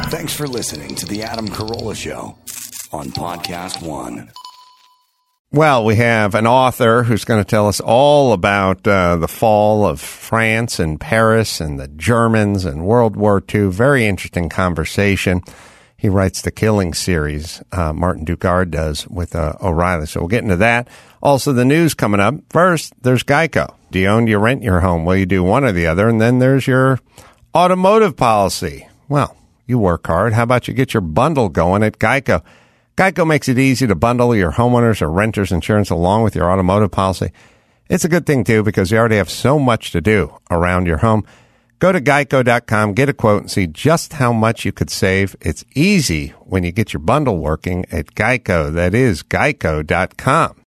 Thanks for listening to The Adam Carolla Show on Podcast One. Well, we have an author who's going to tell us all about the fall of France and Paris and the Germans and World War II. Very interesting conversation. He writes the Killing series, Martin Dugard does, with O'Reilly. So we'll get into that. Also, the news coming up. First, there's Geico. Do you own, do you rent your home? Well, you do one or the other. And then there's your automotive policy. Well, you work hard. How about you get your bundle going at Geico? Geico makes it easy to bundle your homeowners or renters insurance along with your automotive policy. It's a good thing, too, because you already have so much to do around your home. Go to geico.com, get a quote, and see just how much you could save. It's easy when you get your bundle working at Geico. That is geico.com.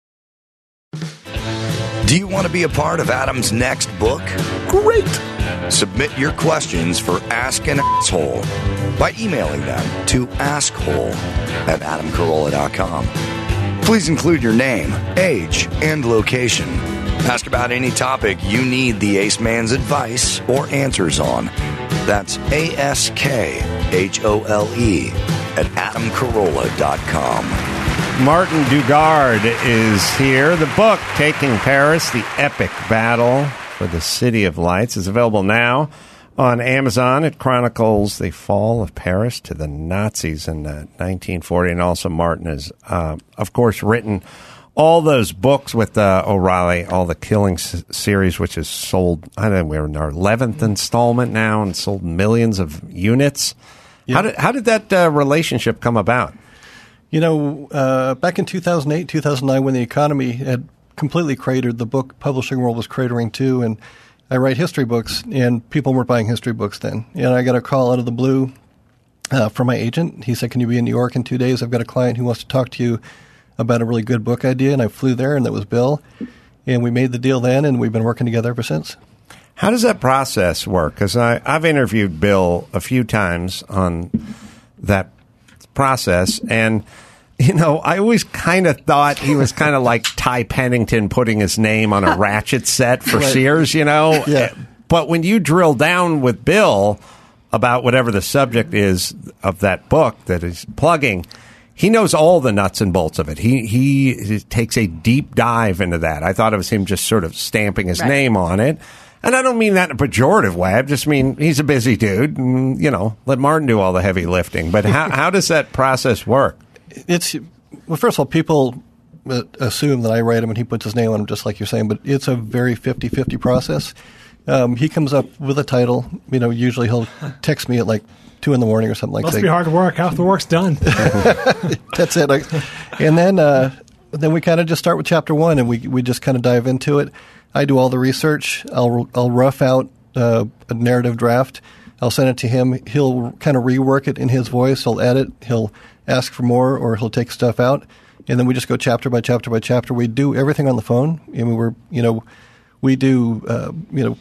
Do you want to be a part of Adam's next book? Great! Submit your questions for Ask an Asshole by emailing them to askhole@adamcarolla.com. Please include your name, age, and location. Ask about any topic you need the Ace Man's advice or answers on. That's ASKHOLE@adamcarolla.com. Martin Dugard is here. The book, Taking Paris, The Epic Battle for the City of Lights, is available now on Amazon. It chronicles the fall of Paris to the Nazis in 1940. And also Martin has, of course, written all those books with O'Reilly, all the Killing series, which has sold, I don't know, we're in our 11th installment now and sold millions of units. Yep. How did that relationship come about? You know, back in 2008, 2009, when the economy had completely cratered, the book publishing world was cratering too, and I write history books, and people weren't buying history books then. And I got a call out of the blue from my agent. He said, "Can you be in New York in 2 days? I've got a client who wants to talk to you about a really good book idea." And I flew there, and that was Bill. And we made the deal then, and we've been working together ever since. How does that process work? Because I've interviewed Bill a few times on that process, and you know, I always kind of thought he was kind of like Ty Pennington putting his name on a ratchet set for Sears, you know? Yeah. But when you drill down with Bill about whatever the subject is of that book that he's plugging, he knows all the nuts and bolts of it. He takes a deep dive into that. I thought it was him just sort of stamping his name on it. And I don't mean that in a pejorative way. I just mean he's a busy dude. And, you know, let Martin do all the heavy lifting. But how does that process work? Well, first of all, people assume that I write him and he puts his name on him, just like you're saying. But it's a very 50-50 process. He comes up with a title. You know, usually he'll text me at like 2 in the morning or something like that. Must be hard to work after the work's done. That's it. And then we kind of just start with chapter 1, and we just kind of dive into it. I do all the research. I'll rough out a narrative draft. I'll send it to him. He'll kind of rework it in his voice. He'll edit. He'll ask for more, or he'll take stuff out. And then we just go chapter by chapter by chapter. We do everything on the phone. I mean, we do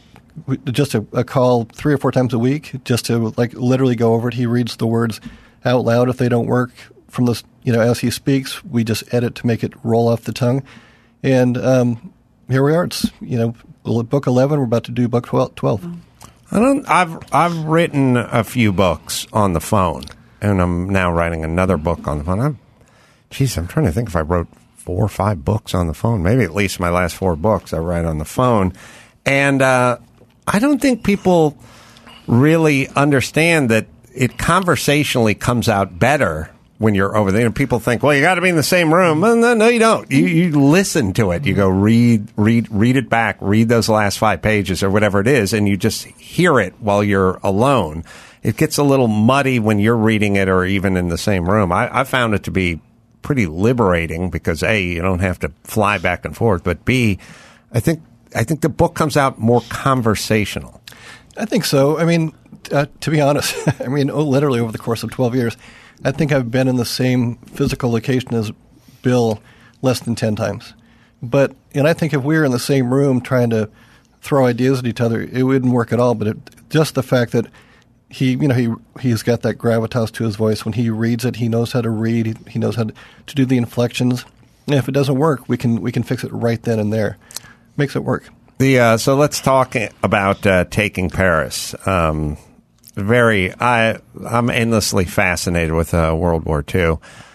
just a call 3 or 4 times a week just to like literally go over it. He reads the words out loud. If they don't work from this, as he speaks, we just edit to make it roll off the tongue. And here we are. It's book 11. We're about to do book 12. I've written a few books on the phone, and I'm now writing another book on the phone. I'm trying to think if I wrote 4 or 5 books on the phone. Maybe at least my last 4 books I write on the phone. And I don't think people really understand that it conversationally comes out better when you're over there. People think, well, you got to be in the same room. Well, no, you don't. You listen to it. You go read it back, read those last 5 pages or whatever it is, and you just hear it while you're alone. It gets a little muddy when you're reading it or even in the same room. I found it to be pretty liberating because, A, you don't have to fly back and forth, but B, I think the book comes out more conversational. I think so. I mean, to be honest, literally over the course of 12 years, I think I've been in the same physical location as Bill less than 10 times. And I think if we were in the same room trying to throw ideas at each other, it wouldn't work at all. But just the fact that he's got that gravitas to his voice. When he reads it, he knows how to read. He knows how to do the inflections. And if it doesn't work, we can fix it right then and there. Makes it work. So let's talk about Taking Paris. I'm endlessly fascinated with World War II.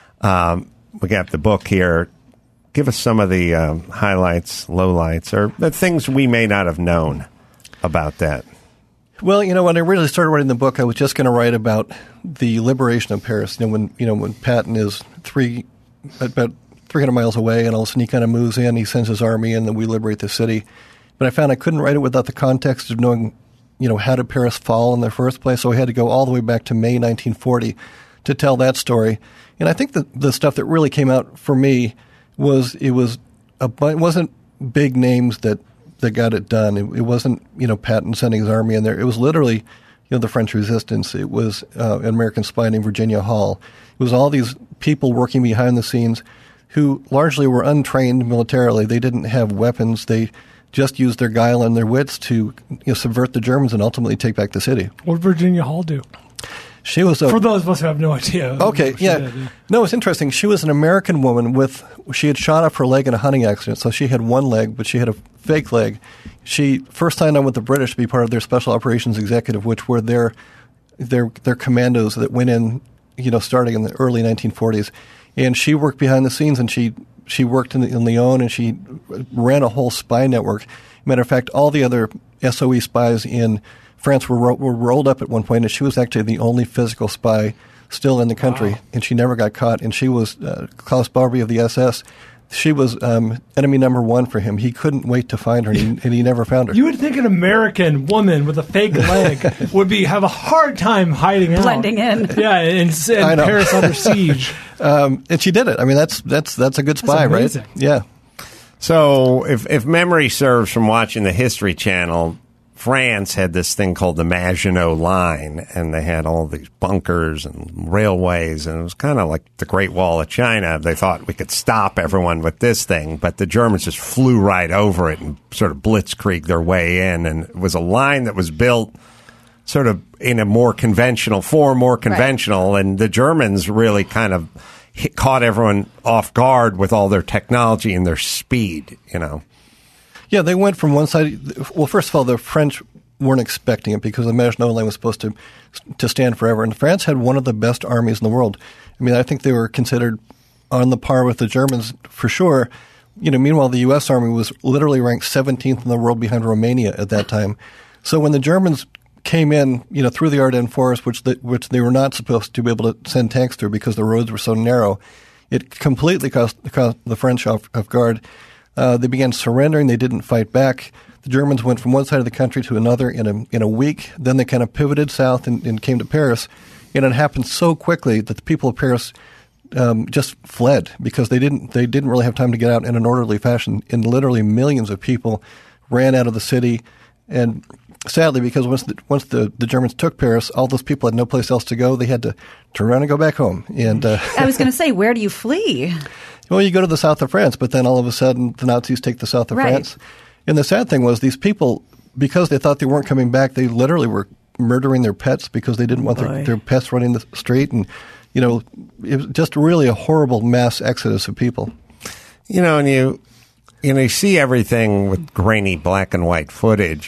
We got the book here. Give us some of the highlights, lowlights, or the things we may not have known about that. Well, when I really started writing the book, I was just going to write about the liberation of Paris. When Patton is about 300 miles away, and all of a sudden he kind of moves in, he sends his army, and then we liberate the city. But I found I couldn't write it without the context of knowing, how did Paris fall in the first place. So I had to go all the way back to May 1940 to tell that story. And I think the stuff that really came out for me it wasn't big names that got it done. It wasn't, Patton sending his army in there. It was literally, the French resistance. It was an American spy named Virginia Hall. It was all these people working behind the scenes who largely were untrained militarily. They didn't have weapons. They just used their guile and their wits to subvert the Germans and ultimately take back the city. What did Virginia Hall do? She was for those of us who have no idea. Okay, yeah. No, it's interesting. She was an American woman she had shot off her leg in a hunting accident, so she had one leg, but she had a fake leg. She first signed on with the British to be part of their Special Operations Executive, which were their commandos that went in, starting in the early 1940s. And she worked behind the scenes, and she worked in Lyon, and she ran a whole spy network. Matter of fact, all the other SOE spies in France were rolled up at one point, and she was actually the only physical spy still in the country, wow. And she never got caught. And she was Klaus Barbie of the SS. She was enemy number one for him. He couldn't wait to find her, and he never found her. You would think an American woman with a fake leg would have a hard time hiding out. Blending in. Yeah, in Paris under siege. And she did it. I mean, that's a good spy, right? Yeah. So if memory serves from watching the History Channel, France had this thing called the Maginot Line, and they had all these bunkers and railways, and it was kind of like the Great Wall of China. They thought we could stop everyone with this thing, but the Germans just flew right over it and sort of blitzkrieg their way in, and it was a line that was built sort of in a more conventional form, right. And the Germans really kind of caught everyone off guard with all their technology and their speed, Yeah, they went from one side. Well, first of all, the French weren't expecting it because the Maginot Line was supposed to stand forever. And France had one of the best armies in the world. I mean, I think they were considered on the par with the Germans for sure. Meanwhile, the U.S. Army was literally ranked 17th in the world behind Romania at that time. So when the Germans came in, through the Ardennes Forest, which they were not supposed to be able to send tanks through because the roads were so narrow, it completely caught the French off guard. They began surrendering. They didn't fight back. The Germans went from one side of the country to another in a week. Then they kind of pivoted south and came to Paris. And it happened so quickly that the people of Paris just fled because they didn't really have time to get out in an orderly fashion. And literally millions of people ran out of the city. And sadly, because once the Germans took Paris, all those people had no place else to go. They had to turn around and go back home. And I was going to say, where do you flee? Well, you go to the south of France, but then all of a sudden the Nazis take the south of France. And the sad thing was these people, because they thought they weren't coming back, they literally were murdering their pets because they didn't want their pets running the street. And, it was just really a horrible mass exodus of people. And you see everything with grainy black and white footage.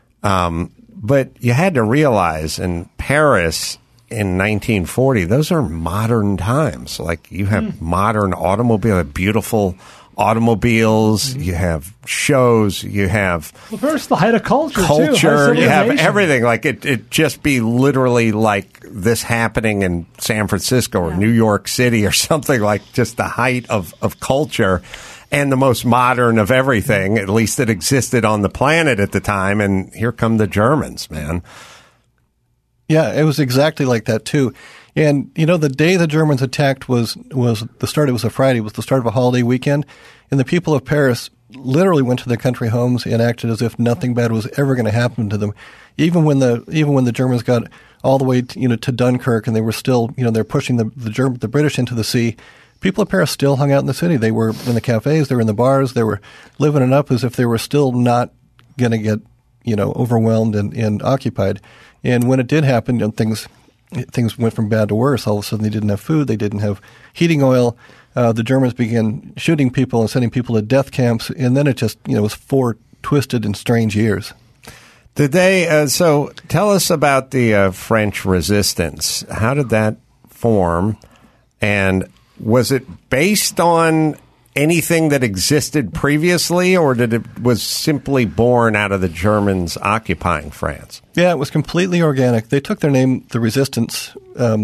But you had to realize in Paris in 1940, those are modern times. Like you have modern beautiful automobiles, you have shows, you have first the height of culture too, you have everything. Like it just be literally like this happening in San Francisco or New York City or something, like just the height of culture and the most modern of everything, at least that existed on the planet at the time. And here come the Germans, man. Yeah, it was exactly like that too. And, the day the Germans attacked was the start. It was a Friday. It was the start of a holiday weekend. And the people of Paris literally went to their country homes and acted as if nothing bad was ever going to happen to them. Even when the Germans got all the way to Dunkirk and they were still, they're pushing the British into the sea, people of Paris still hung out in the city. They were in the cafes. They were in the bars. They were living it up as if they were still not going to get, overwhelmed and occupied. And when it did happen, things went from bad to worse. All of a sudden, they didn't have food. They didn't have heating oil. The Germans began shooting people and sending people to death camps. And then it just, was 4 twisted and strange years. Did they? So tell us about the French resistance. How did that form? And was it based on anything that existed previously, or was simply born out of the Germans occupying France? Yeah, it was completely organic. They took their name, the Resistance,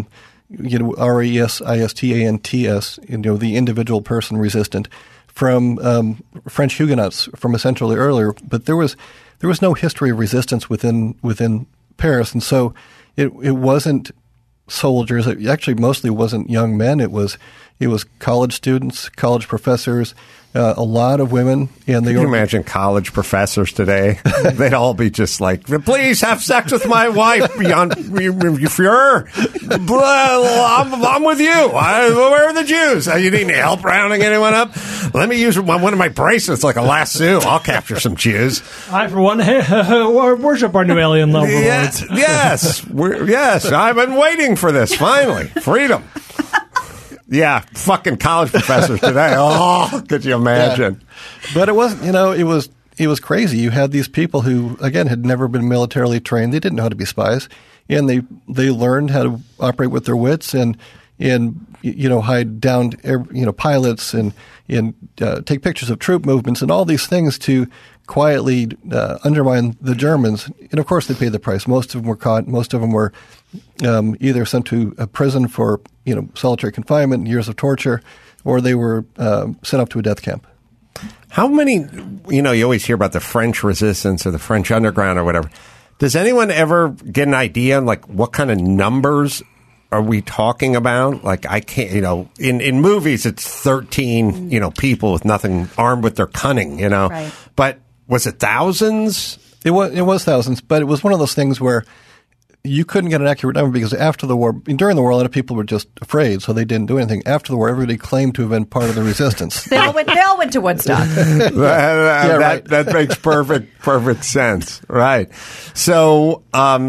R-E-S-I-S-T-A-N-T-S, the individual person resistant, from French Huguenots from a century earlier. But there was no history of resistance within Paris, and so it wasn't soldiers. It actually mostly wasn't young men. It was college students, college professors, a lot of women. And Can you imagine college professors today? They'd all be just like, please have sex with my wife. I'm with you. Where are the Jews? You need any help rounding anyone up? Let me use one of my bracelets like a lasso. I'll capture some Jews. I, for one, worship our new alien overlords. Yes. I've been waiting for this. Finally. Freedom. Yeah, fucking college professors today. Oh, could you imagine? Yeah. But it wasn't, it was crazy. You had these people who, again, had never been militarily trained. They didn't know how to be spies. And they learned how to operate with their wits and hide down, pilots and take pictures of troop movements and all these things to quietly undermine the Germans. And, of course, they paid the price. Most of them were caught. Most of them were either sent to a prison for solitary confinement, years of torture, or they were sent up to a death camp. How many, you always hear about the French resistance or the French underground or whatever. Does anyone ever get an idea, like, what kind of numbers are we talking about? Like, I can't, in movies, it's 13, people with nothing, armed with their cunning, Right. But was it thousands? It was thousands, but it was one of those things where you couldn't get an accurate number because after the war, during the war, a lot of people were just afraid, so they didn't do anything. After the war, everybody claimed to have been part of the resistance. They all went to Woodstock. That makes perfect sense, right? So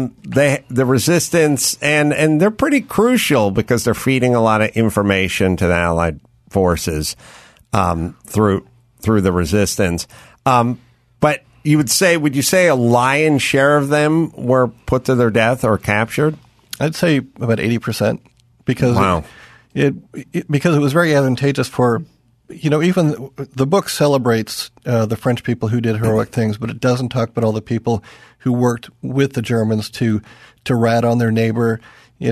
the resistance, and they're pretty crucial because they're feeding a lot of information to the Allied forces through the resistance. But would you say a lion's share of them were put to their death or captured? I'd say about 80% because wow. because it was very advantageous for, even the book celebrates the French people who did heroic things, but it doesn't talk about all the people who worked with the Germans to rat on their neighbor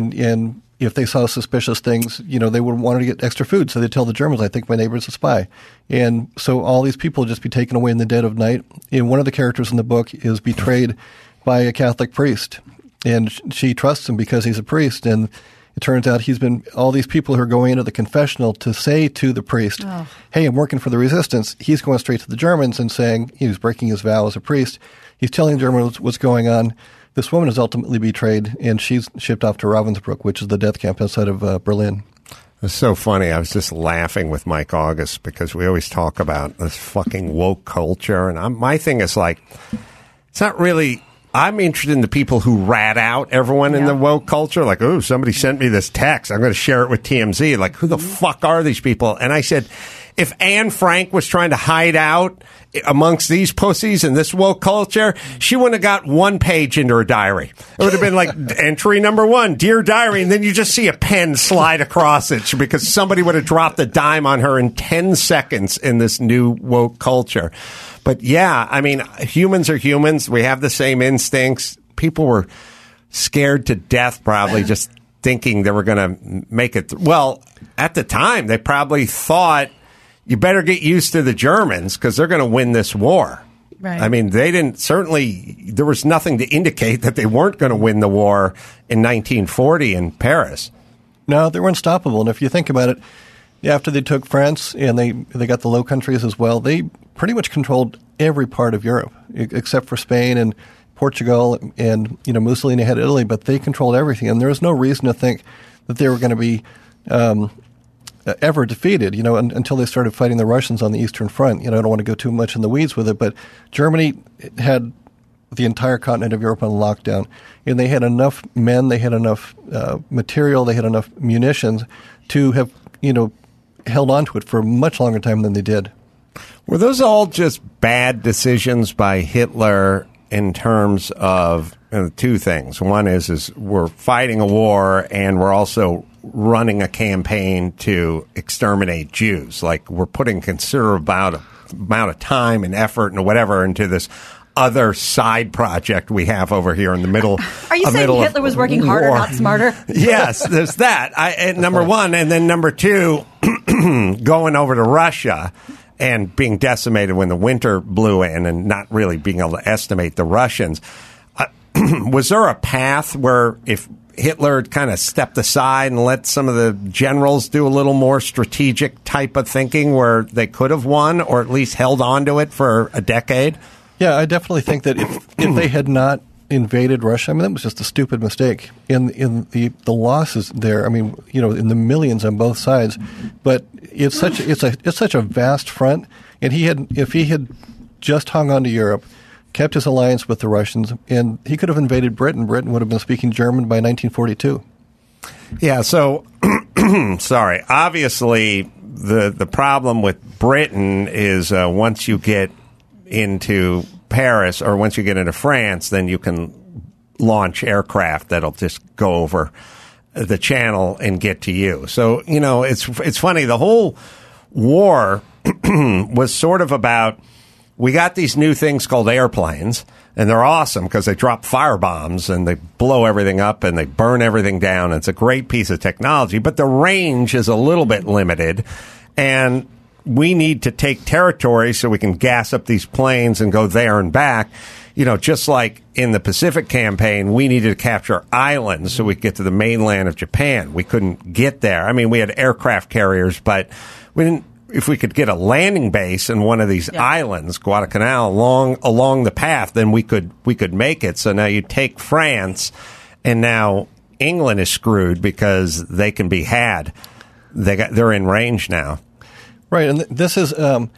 and if they saw suspicious things, they would want to get extra food. So they'd tell the Germans, I think my neighbor's a spy. And so all these people would just be taken away in the dead of night. And one of the characters in the book is betrayed by a Catholic priest. And she trusts him because he's a priest. And it turns out all these people who are going into the confessional to say to the priest, hey, I'm working for the resistance. He's going straight to the Germans and saying he was breaking his vow as a priest. He's telling the Germans what's going on. This woman is ultimately betrayed, and she's shipped off to Ravensbrück, which is the death camp outside of Berlin. It's so funny. I was just laughing with Mike August because we always talk about this fucking woke culture. And my thing is like, it's not really, I'm interested in the people who rat out everyone in the woke culture. Like, oh, somebody sent me this text. I'm going to share it with TMZ. Like, who the fuck are these people? And I said, if Anne Frank was trying to hide out amongst these pussies in this woke culture, she wouldn't have got one page into her diary. It would have been like entry number 1, Dear Diary, and then you just see a pen slide across it because somebody would have dropped a dime on her in 10 seconds in this new woke culture. But yeah, I mean, humans are humans. We have the same instincts. People were scared to death probably just thinking they were going to make it. Well, at the time, they probably thought, you better get used to the Germans because they're going to win this war. Right. I mean, there was nothing to indicate that they weren't going to win the war in 1940 in Paris. No, they were unstoppable. And if you think about it, after they took France and they got the Low Countries as well, they pretty much controlled every part of Europe except for Spain and Portugal and, Mussolini had Italy, but they controlled everything. And there was no reason to think that they were going to be ever defeated, until they started fighting the Russians on the Eastern Front. I don't want to go too much in the weeds with it, but Germany had the entire continent of Europe on lockdown, and they had enough men, they had enough material, they had enough munitions to have, held on to it for a much longer time than they did. Were those all just bad decisions by Hitler in terms of two things. One is we're fighting a war, and we're also running a campaign to exterminate Jews. Like, we're putting considerable amount of time and effort and whatever into this other side project we have over here in the middle. Are you saying Hitler was working harder, not smarter? Yes, there's that. Number one, and then number two, going over to Russia and being decimated when the winter blew in and not really being able to estimate the Russians. Was there a path where if Hitler kind of stepped aside and let some of the generals do a little more strategic type of thinking where they could have won or at least held on to it for a decade? Yeah, I definitely think that if they had not invaded Russia, I mean, that was just a stupid mistake. In the losses there, I mean, in the millions on both sides, but it's such a vast front, and if he had just hung on to Europe, kept his alliance with the Russians, and he could have invaded Britain. Britain would have been speaking German by 1942. Yeah, so, sorry. Obviously, the problem with Britain is once you get into Paris or once you get into France, then you can launch aircraft that'll just go over the channel and get to you. So, it's funny. The whole war was sort of about, we got these new things called airplanes, and they're awesome because they drop firebombs and they blow everything up and they burn everything down. It's a great piece of technology, but the range is a little bit limited, and we need to take territory so we can gas up these planes and go there and back. Just like in the Pacific campaign, we needed to capture islands so we could get to the mainland of Japan. We couldn't get there. I mean, we had aircraft carriers, but we didn't. If we could get a landing base in one of these islands, Guadalcanal, along the path, then we could make it. So now you take France, and now England is screwed because they can be had. They're in range now. Right, and this is, and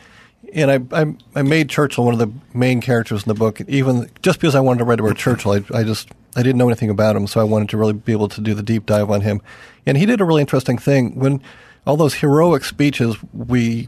I made Churchill one of the main characters in the book. Even just because I wanted to write about Churchill, I didn't know anything about him, so I wanted to really be able to do the deep dive on him. And he did a really interesting thing when. All those heroic speeches you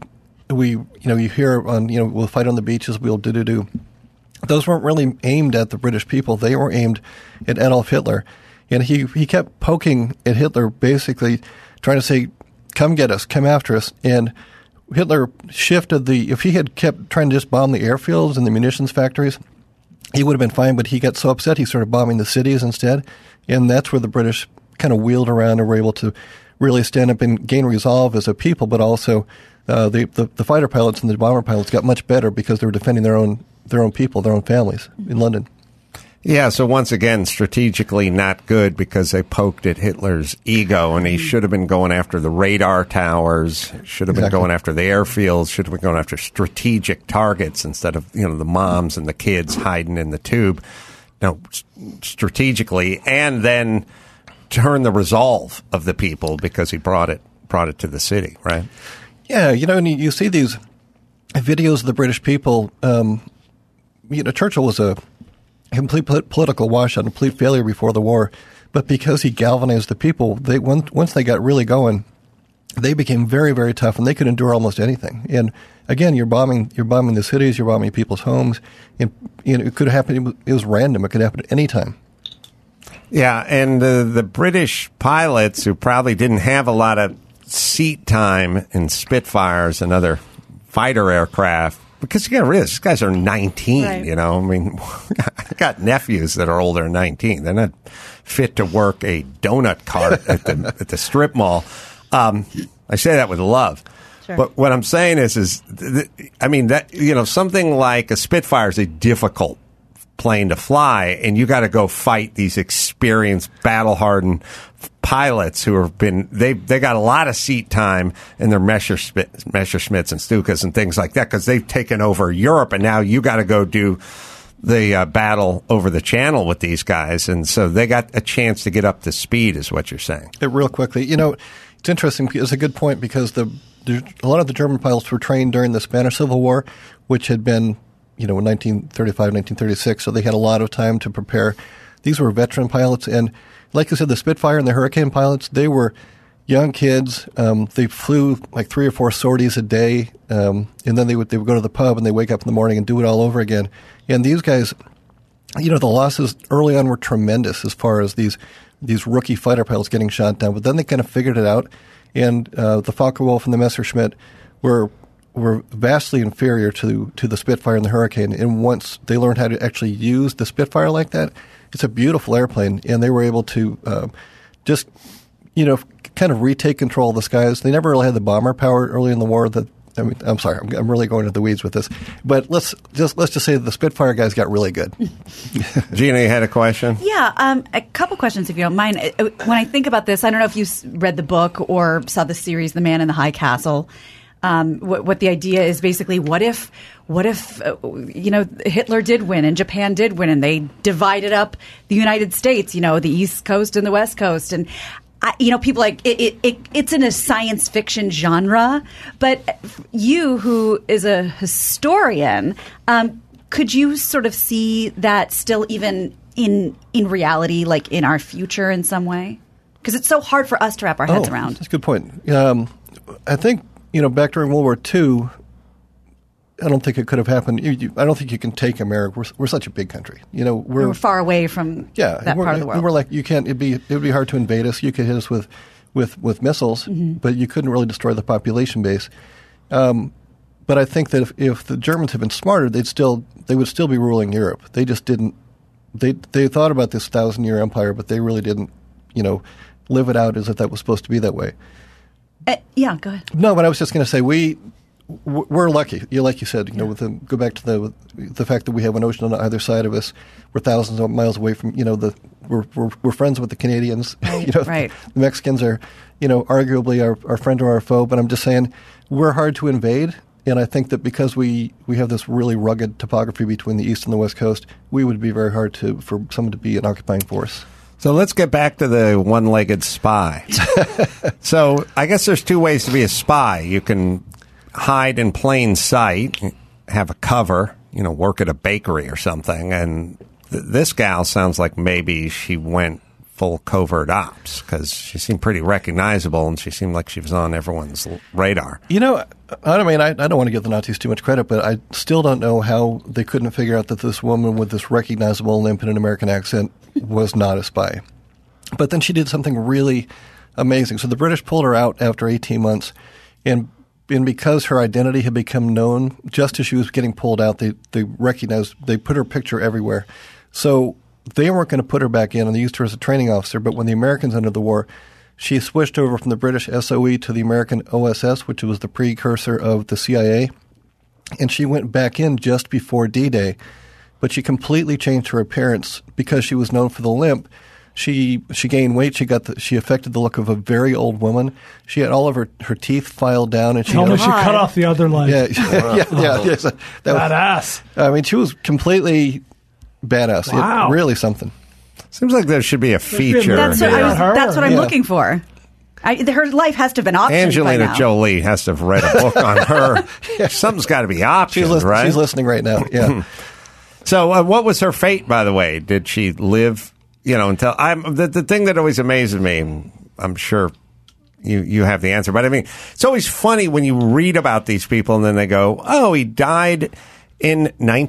hear on, we'll fight on the beaches, we'll do. Those weren't really aimed at the British people. They were aimed at Adolf Hitler. And he kept poking at Hitler, basically trying to say, come get us, come after us. And Hitler shifted if he had kept trying to just bomb the airfields and the munitions factories, he would have been fine, but he got so upset he started bombing the cities instead. And that's where the British kind of wheeled around and were able to really stand up and gain resolve as a people, but also the fighter pilots and the bomber pilots got much better because they were defending their own people, their own families in London. Yeah, so once again, strategically not good because they poked at Hitler's ego, and he should have been going after the radar towers, should have been going after the airfields, should have been going after strategic targets instead of the moms and the kids hiding in the tube. Strategically, and then turn the resolve of the people because he brought it to the city, right? Yeah, and you see these videos of the British people. Churchill was a complete political washout, a complete failure before the war, but because he galvanized the people, once they got really going, they became very, very tough, and they could endure almost anything. And again, you're bombing the cities, you're bombing people's homes, and it could happen. It was random. It could happen at any time. Yeah, and the British pilots who probably didn't have a lot of seat time in Spitfires and other fighter aircraft, because you got to realize these guys are 19, right. I mean, I got nephews that are older than 19. They're not fit to work a donut cart at the strip mall. I say that with love. Sure. But what I'm saying is I mean, that, something like a Spitfire is a difficult plane to fly, and you got to go fight these experienced, battle-hardened pilots who have been they got a lot of seat time in their Messerschmitts and Stukas and things like that because they've taken over Europe, and now you got to go do the battle over the channel with these guys, and so they got a chance to get up to speed, is what you're saying. Real quickly, it's interesting. It's a good point because a lot of the German pilots were trained during the Spanish Civil War, which had been in 1935, 1936, so they had a lot of time to prepare. These were veteran pilots, and like I said, the Spitfire and the Hurricane pilots, they were young kids. They flew like 3 or 4 sorties a day, and then they would go to the pub and they wake up in the morning and do it all over again. And these guys, the losses early on were tremendous as far as these rookie fighter pilots getting shot down. But then they kind of figured it out, and the Focke-Wulf and the Messerschmitt were vastly inferior to the Spitfire and the Hurricane. And once they learned how to actually use the Spitfire like that, it's a beautiful airplane, and they were able to just kind of retake control of the skies. They never really had the bomber power early in the war. I'm sorry, I'm really going into the weeds with this, but let's just say that the Spitfire guys got really good. Gina, you had a question? Yeah, a couple questions if you don't mind. When I think about this, I don't know if you read the book or saw the series, The Man in the High Castle. What the idea is basically, what if Hitler did win and Japan did win and they divided up the United States, the East Coast and the West Coast, and people like it's in a science fiction genre, but you, who is a historian, could you sort of see that still even in reality, like in our future in some way? Because it's so hard for us to wrap our heads around. That's a good point. I think, back during World War II, I don't think it could have happened. I don't think you can take America. We're such a big country. We're far away from that part of the world. We're like, you can't. It would be hard to invade us. You could hit us with missiles, but you couldn't really destroy the population base. But I think that if the Germans had been smarter, they would still be ruling Europe. They just didn't. They thought about this 1,000-year empire, but they really didn't. Live it out as if that was supposed to be that way. Yeah, go ahead. No, but I was just going to say we're lucky. Like you said, go back to the fact that we have an ocean on either side of us. We're thousands of miles away from we're friends with the Canadians. Right. The Mexicans are arguably our friend or our foe. But I'm just saying we're hard to invade, and I think that because we have this really rugged topography between the East and the West Coast, we would be very hard for someone to be an occupying force. So let's get back to the one-legged spy. So I guess there's two ways to be a spy. You can hide in plain sight, have a cover, work at a bakery or something. And this gal sounds like maybe she went full covert ops because she seemed pretty recognizable and she seemed like she was on everyone's radar. I don't want to give the Nazis too much credit, but I still don't know how they couldn't figure out that this woman with this recognizable limp and an American accent was not a spy. But then she did something really amazing. So the British pulled her out after 18 months, and because her identity had become known, just as she was getting pulled out, they recognized, they put her picture everywhere. So they weren't going to put her back in, and they used her as a training officer. But when the Americans ended the war, she switched over from the British SOE to the American OSS, which was the precursor of the CIA, and she went back in just before D-Day. But she completely changed her appearance because she was known for the limp. She gained weight. She affected the look of a very old woman. She had all of her teeth filed down, and she cut off the other leg. Yeah. So badass. I mean, she was completely badass. Wow. Really something. Seems like there should be a feature. That's what I'm looking for. Her life has to have been optioned. Angelina Jolie has to have read a book on her. Something's got to be optioned, right? She's listening right now. Yeah. So, what was her fate, by the way? Did she live, until... The thing that always amazes me, I'm sure you have the answer, but I mean, it's always funny when you read about these people and then they go, oh, he died in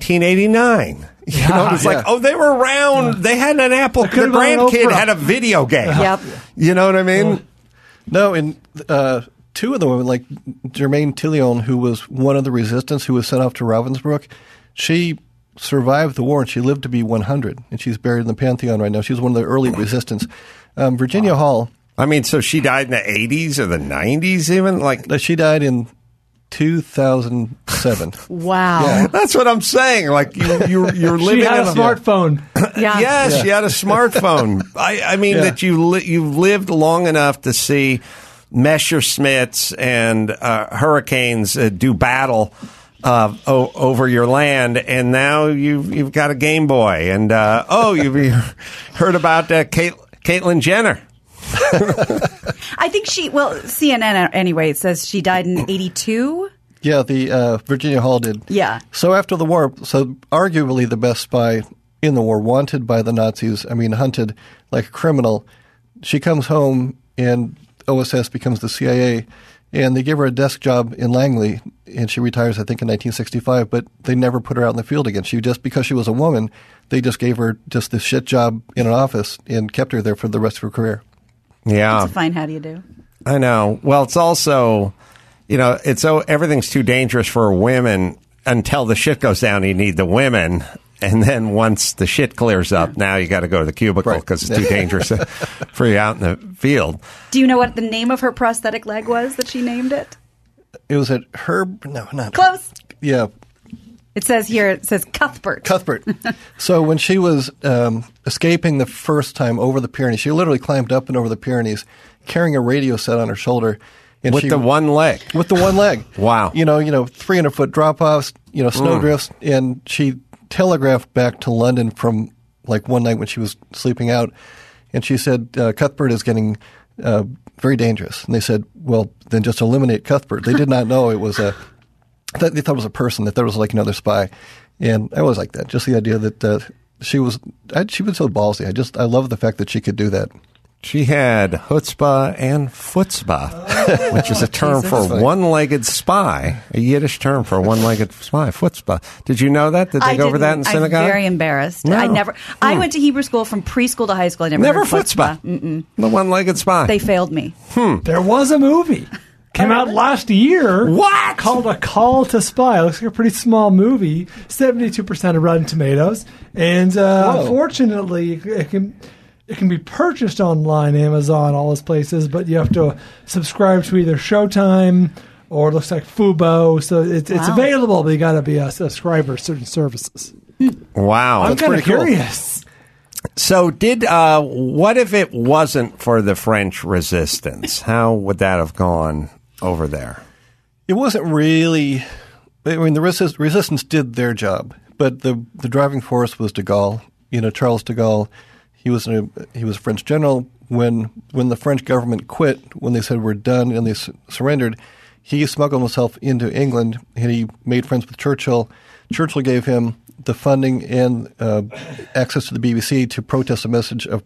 1989. It's like, oh, they were around. They had an Apple. The grandkid had a video game. Yep. You know what I mean? No, and two of the women, like Germaine Tillion, who was one of the resistance who was sent off to Ravensbrück, she survived the war, and she lived to be 100, and she's buried in the Pantheon right now. She was one of the early resistance. Virginia Hall. I mean, so she died in the 80s or the 90s even? She died in 2007. Wow. Yeah. That's what I'm saying. Like, you're living she had a smartphone. Yeah. Yes, she had a smartphone. I mean, that you've lived long enough to see Messerschmitts and hurricanes do battle over your land, and now you've got a Game Boy, and you've heard about Caitlyn Jenner. I think CNN anyway, it says she died in 82. Yeah, the Virginia Hall did. Yeah. So after the war, arguably the best spy in the war, wanted by the Nazis, hunted like a criminal, she comes home and OSS becomes the CIA. And they gave her a desk job in Langley, and she retires, I think, in 1965, but they never put her out in the field again. Because she was a woman, they just gave her just this shit job in an office and kept her there for the rest of her career. Yeah. It's a fine how do you do. I know. Well, it's also, everything's too dangerous for women until the shit goes down. You need the women. And then once the shit clears up, now you got to go to the cubicle because it's too dangerous for you out in the field. Do you know what the name of her prosthetic leg was that she named it? It was at Herb. No, not close. Yeah. It says Cuthbert. Cuthbert. So when she was escaping the first time over the Pyrenees, she literally climbed up and over the Pyrenees carrying a radio set on her shoulder. And with the one leg. With the one leg. Wow. 300-foot drop-offs, snowdrifts, and she telegraphed back to London from like one night when she was sleeping out, and she said, Cuthbert is getting very dangerous. And they said, well, then just eliminate Cuthbert. They did not know it was they thought it was a person, that there was like another spy. And I always like that, just the idea that she was so ballsy. I love the fact that she could do that. She had chutzpah and futzpah, which is a term for one-legged spy, a Yiddish term for a one-legged spy, futzpah. Did you know that? Did they go over that in synagogue? I'm very embarrassed. No. I went to Hebrew school from preschool to high school. I never heard futzpah. The one-legged spy. They failed me. There was a movie. Came out last year. What? Called A Call to Spy. Looks like a pretty small movie. 72% of Rotten Tomatoes. And fortunately, it can be purchased online, Amazon, all those places, but you have to subscribe to either Showtime or it looks like Fubo. So it's available, but you got to be a subscriber to certain services. Wow. I'm kind of cool. curious. So what if it wasn't for the French resistance? How would that have gone over there? It wasn't really. I mean, the resistance did their job, but the driving force was de Gaulle. Charles de Gaulle. He was a French general. When the French government quit, when they said we're done and they surrendered, he smuggled himself into England and he made friends with Churchill. Churchill gave him the funding and access to the BBC to protest a message of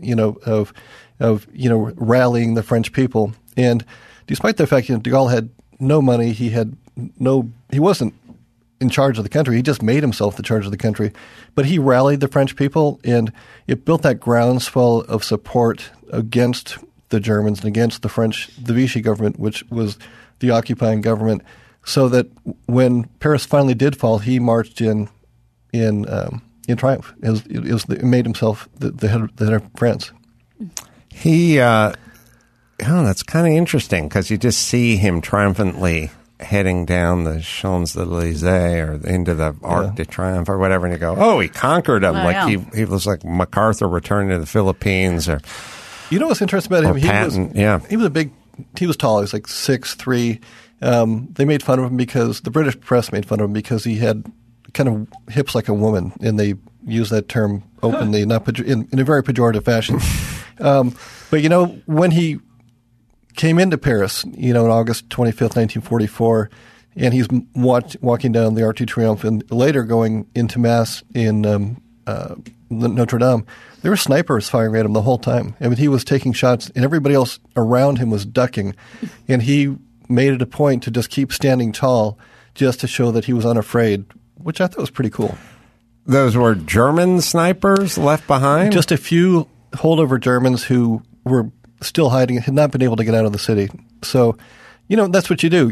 rallying the French people. And despite the fact de Gaulle had no money, he wasn't in charge of the country. He just made himself the charge of the country. But he rallied the French people, and it built that groundswell of support against the Germans and against the Vichy government, which was the occupying government, so that when Paris finally did fall, he marched in triumph. It made himself the head of France. That's kind of interesting because you just see him triumphantly heading down the Champs-Elysees or into the Arc de Triomphe or whatever, and you go, oh, he conquered them. He was like MacArthur returning to the Philippines. Or what's interesting about him? He was tall. He was like 6'3". They made fun of him because the British press made fun of him because he had kind of hips like a woman, and they used that term openly, not in a very pejorative fashion. But when he came into Paris, on August 25th, 1944, and he's walking down the Arc de Triomphe and later going into Mass in Notre Dame, there were snipers firing at him the whole time. I mean, he was taking shots, and everybody else around him was ducking, and he made it a point to just keep standing tall just to show that he was unafraid, which I thought was pretty cool. Those were German snipers left behind? Just a few holdover Germans who were still hiding, had not been able to get out of the city. So, that's what you do.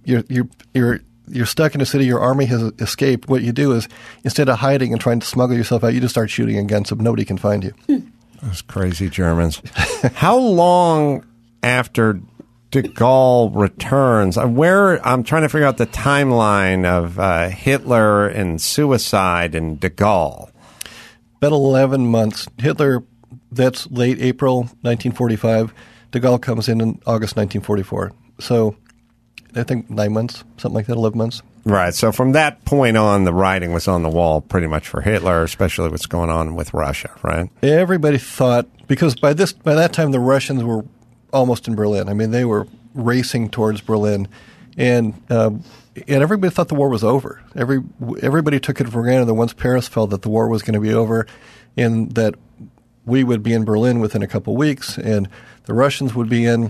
You're stuck in a city. Your army has escaped. What you do is, instead of hiding and trying to smuggle yourself out, you just start shooting again so nobody can find you. Those crazy Germans. How long after de Gaulle returns? I'm trying to figure out the timeline of Hitler and suicide and de Gaulle. About 11 months. Hitler. That's late April 1945. De Gaulle comes in August 1944. So I think 9 months, something like that, 11 months. Right. So from that point on, the writing was on the wall pretty much for Hitler, especially what's going on with Russia, right? Everybody thought, because by that time the Russians were almost in Berlin. I mean, they were racing towards Berlin, and everybody thought the war was over. Everybody took it for granted that once Paris fell, that the war was going to be over, and that we would be in Berlin within a couple of weeks, and the Russians would be in.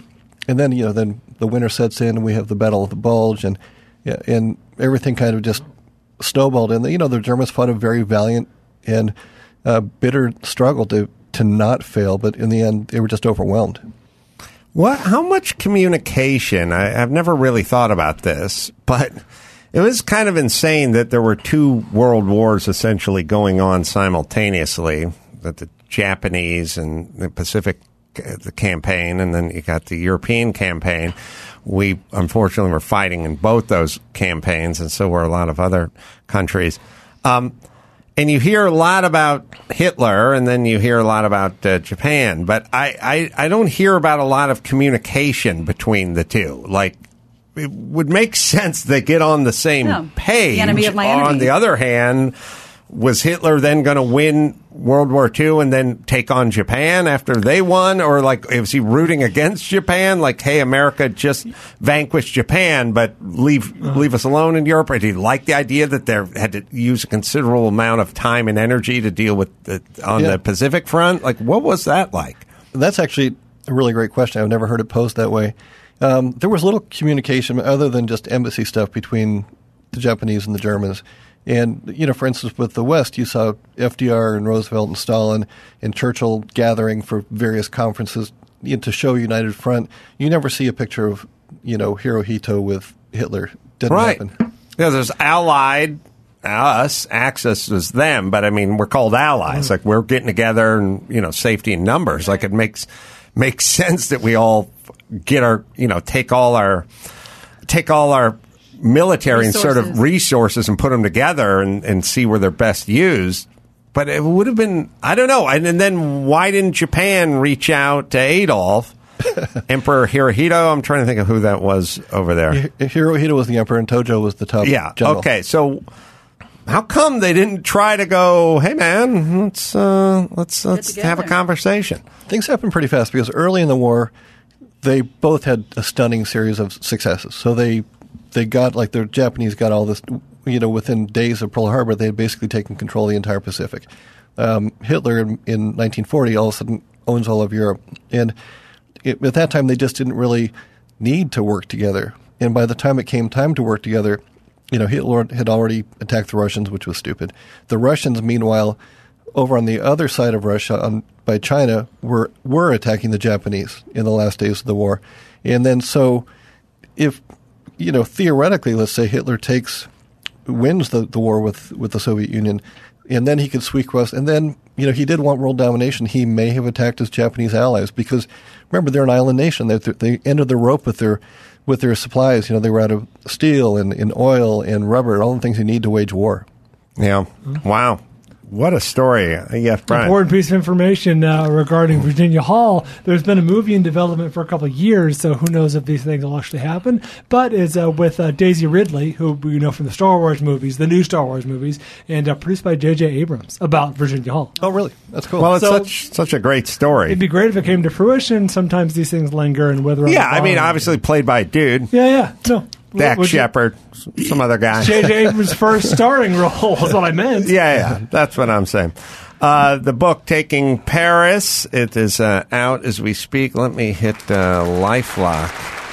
then then the winter sets in, and we have the Battle of the Bulge, and everything kind of just snowballed. And the Germans fought a very valiant and bitter struggle to not fail, but in the end, they were just overwhelmed. How much communication? I've never really thought about this, but it was kind of insane that there were two world wars essentially going on simultaneously, that the Japanese and the Pacific the campaign, and then you got the European campaign. We, unfortunately, were fighting in both those campaigns, and so were a lot of other countries. And you hear a lot about Hitler, and then you hear a lot about Japan, but I don't hear about a lot of communication between the two. Like, it would make sense they get on the same page. The enemy of my enemy. On the other hand, was Hitler then going to win World War II and then take on Japan after they won? Or, like, was he rooting against Japan? Like, hey, America just vanquished Japan, but leave us alone in Europe? Or did he like the idea that they had to use a considerable amount of time and energy to deal with the Pacific front? Like, what was that like? That's actually a really great question. I've never heard it posed that way. There was little communication other than just embassy stuff between the Japanese and the Germans. And, for instance, with the West, you saw FDR and Roosevelt and Stalin and Churchill gathering for various conferences to show United Front. You never see a picture of, Hirohito with Hitler. Didn't happen. Yeah, there's Allied, us, Axis was them, but, I mean, we're called allies. Like, we're getting together and, safety in numbers. Like, it makes sense that we all get our, take all our military and sort of resources and put them together and see where they're best used. But it would have been, I don't know. And then why didn't Japan reach out to Adolf, Emperor Hirohito? I'm trying to think of who that was over there. Hirohito was the emperor and Tojo was the top general. Okay. So how come they didn't try to go, hey, man, let's have a conversation? Things happened pretty fast because early in the war, they both had a stunning series of successes. So they got, like, the Japanese got all this, within days of Pearl Harbor, they had basically taken control of the entire Pacific. Hitler in 1940 all of a sudden owns all of Europe. And at that time, they just didn't really need to work together. And by the time it came time to work together, Hitler had already attacked the Russians, which was stupid. The Russians, meanwhile, over on the other side of Russia, by China, were attacking the Japanese in the last days of the war. And then so if theoretically, let's say Hitler wins the war with the Soviet Union, and then he could sweep west, and then, he did want world domination. He may have attacked his Japanese allies because, remember, they're an island nation. They ended the rope with their supplies. They were out of steel and oil and rubber, all the things you need to wage war. Yeah. Wow. What a story. Yes, Brian. Important piece of information regarding Virginia Hall. There's been a movie in development for a couple of years, so who knows if these things will actually happen. But it's with Daisy Ridley, who we know from the Star Wars movies, the new Star Wars movies, and produced by J.J. Abrams about Virginia Hall. Oh, really? That's cool. Well, it's such a great story. It'd be great if it came to fruition. Sometimes these things linger and whether. Yeah, I mean, obviously played by a dude. Yeah. No. Dak Shepard, some other guy. J.J. Abrams' first starring role is what I meant. Yeah, that's what I'm saying. The book, Taking Paris, it is out as we speak. Let me hit LifeLock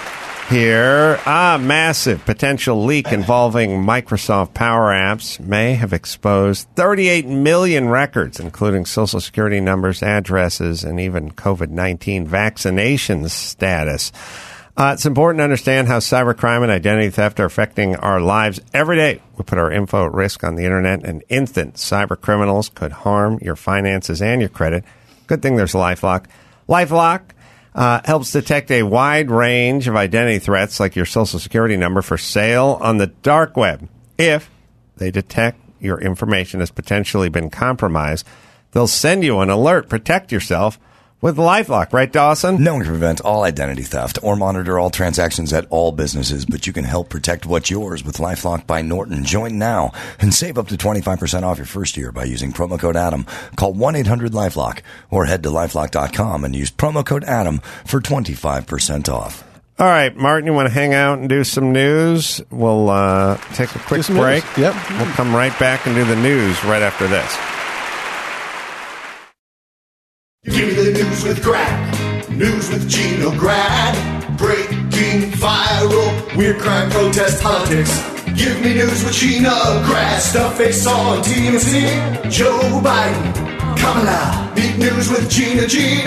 here. Massive potential leak involving Microsoft Power Apps may have exposed 38 million records, including Social Security numbers, addresses, and even COVID-19 vaccination status. It's important to understand how cybercrime and identity theft are affecting our lives every day. We put our info at risk on the internet, and instant cyber criminals could harm your finances and your credit. Good thing there's LifeLock. LifeLock helps detect a wide range of identity threats like your Social Security number for sale on the dark web. If they detect your information has potentially been compromised, they'll send you an alert. Protect yourself with LifeLock, right, Dawson? No one can prevent all identity theft or monitor all transactions at all businesses, but you can help protect what's yours with LifeLock by Norton. Join now and save up to 25% off your first year by using promo code Adam. Call 1-800-LifeLock or head to LifeLock.com and use promo code Adam for 25% off. All right, Martin, you want to hang out and do some news? We'll take a quick break. News. Yep. We'll come right back and do the news right after this. Give me the news with Grad, news with Gino Grad. breaking, viral, weird crime, protest, politics. Give me news with Gina Grad. Stuff they saw on TMZ. Joe Biden, Kamala. Meet news with Gina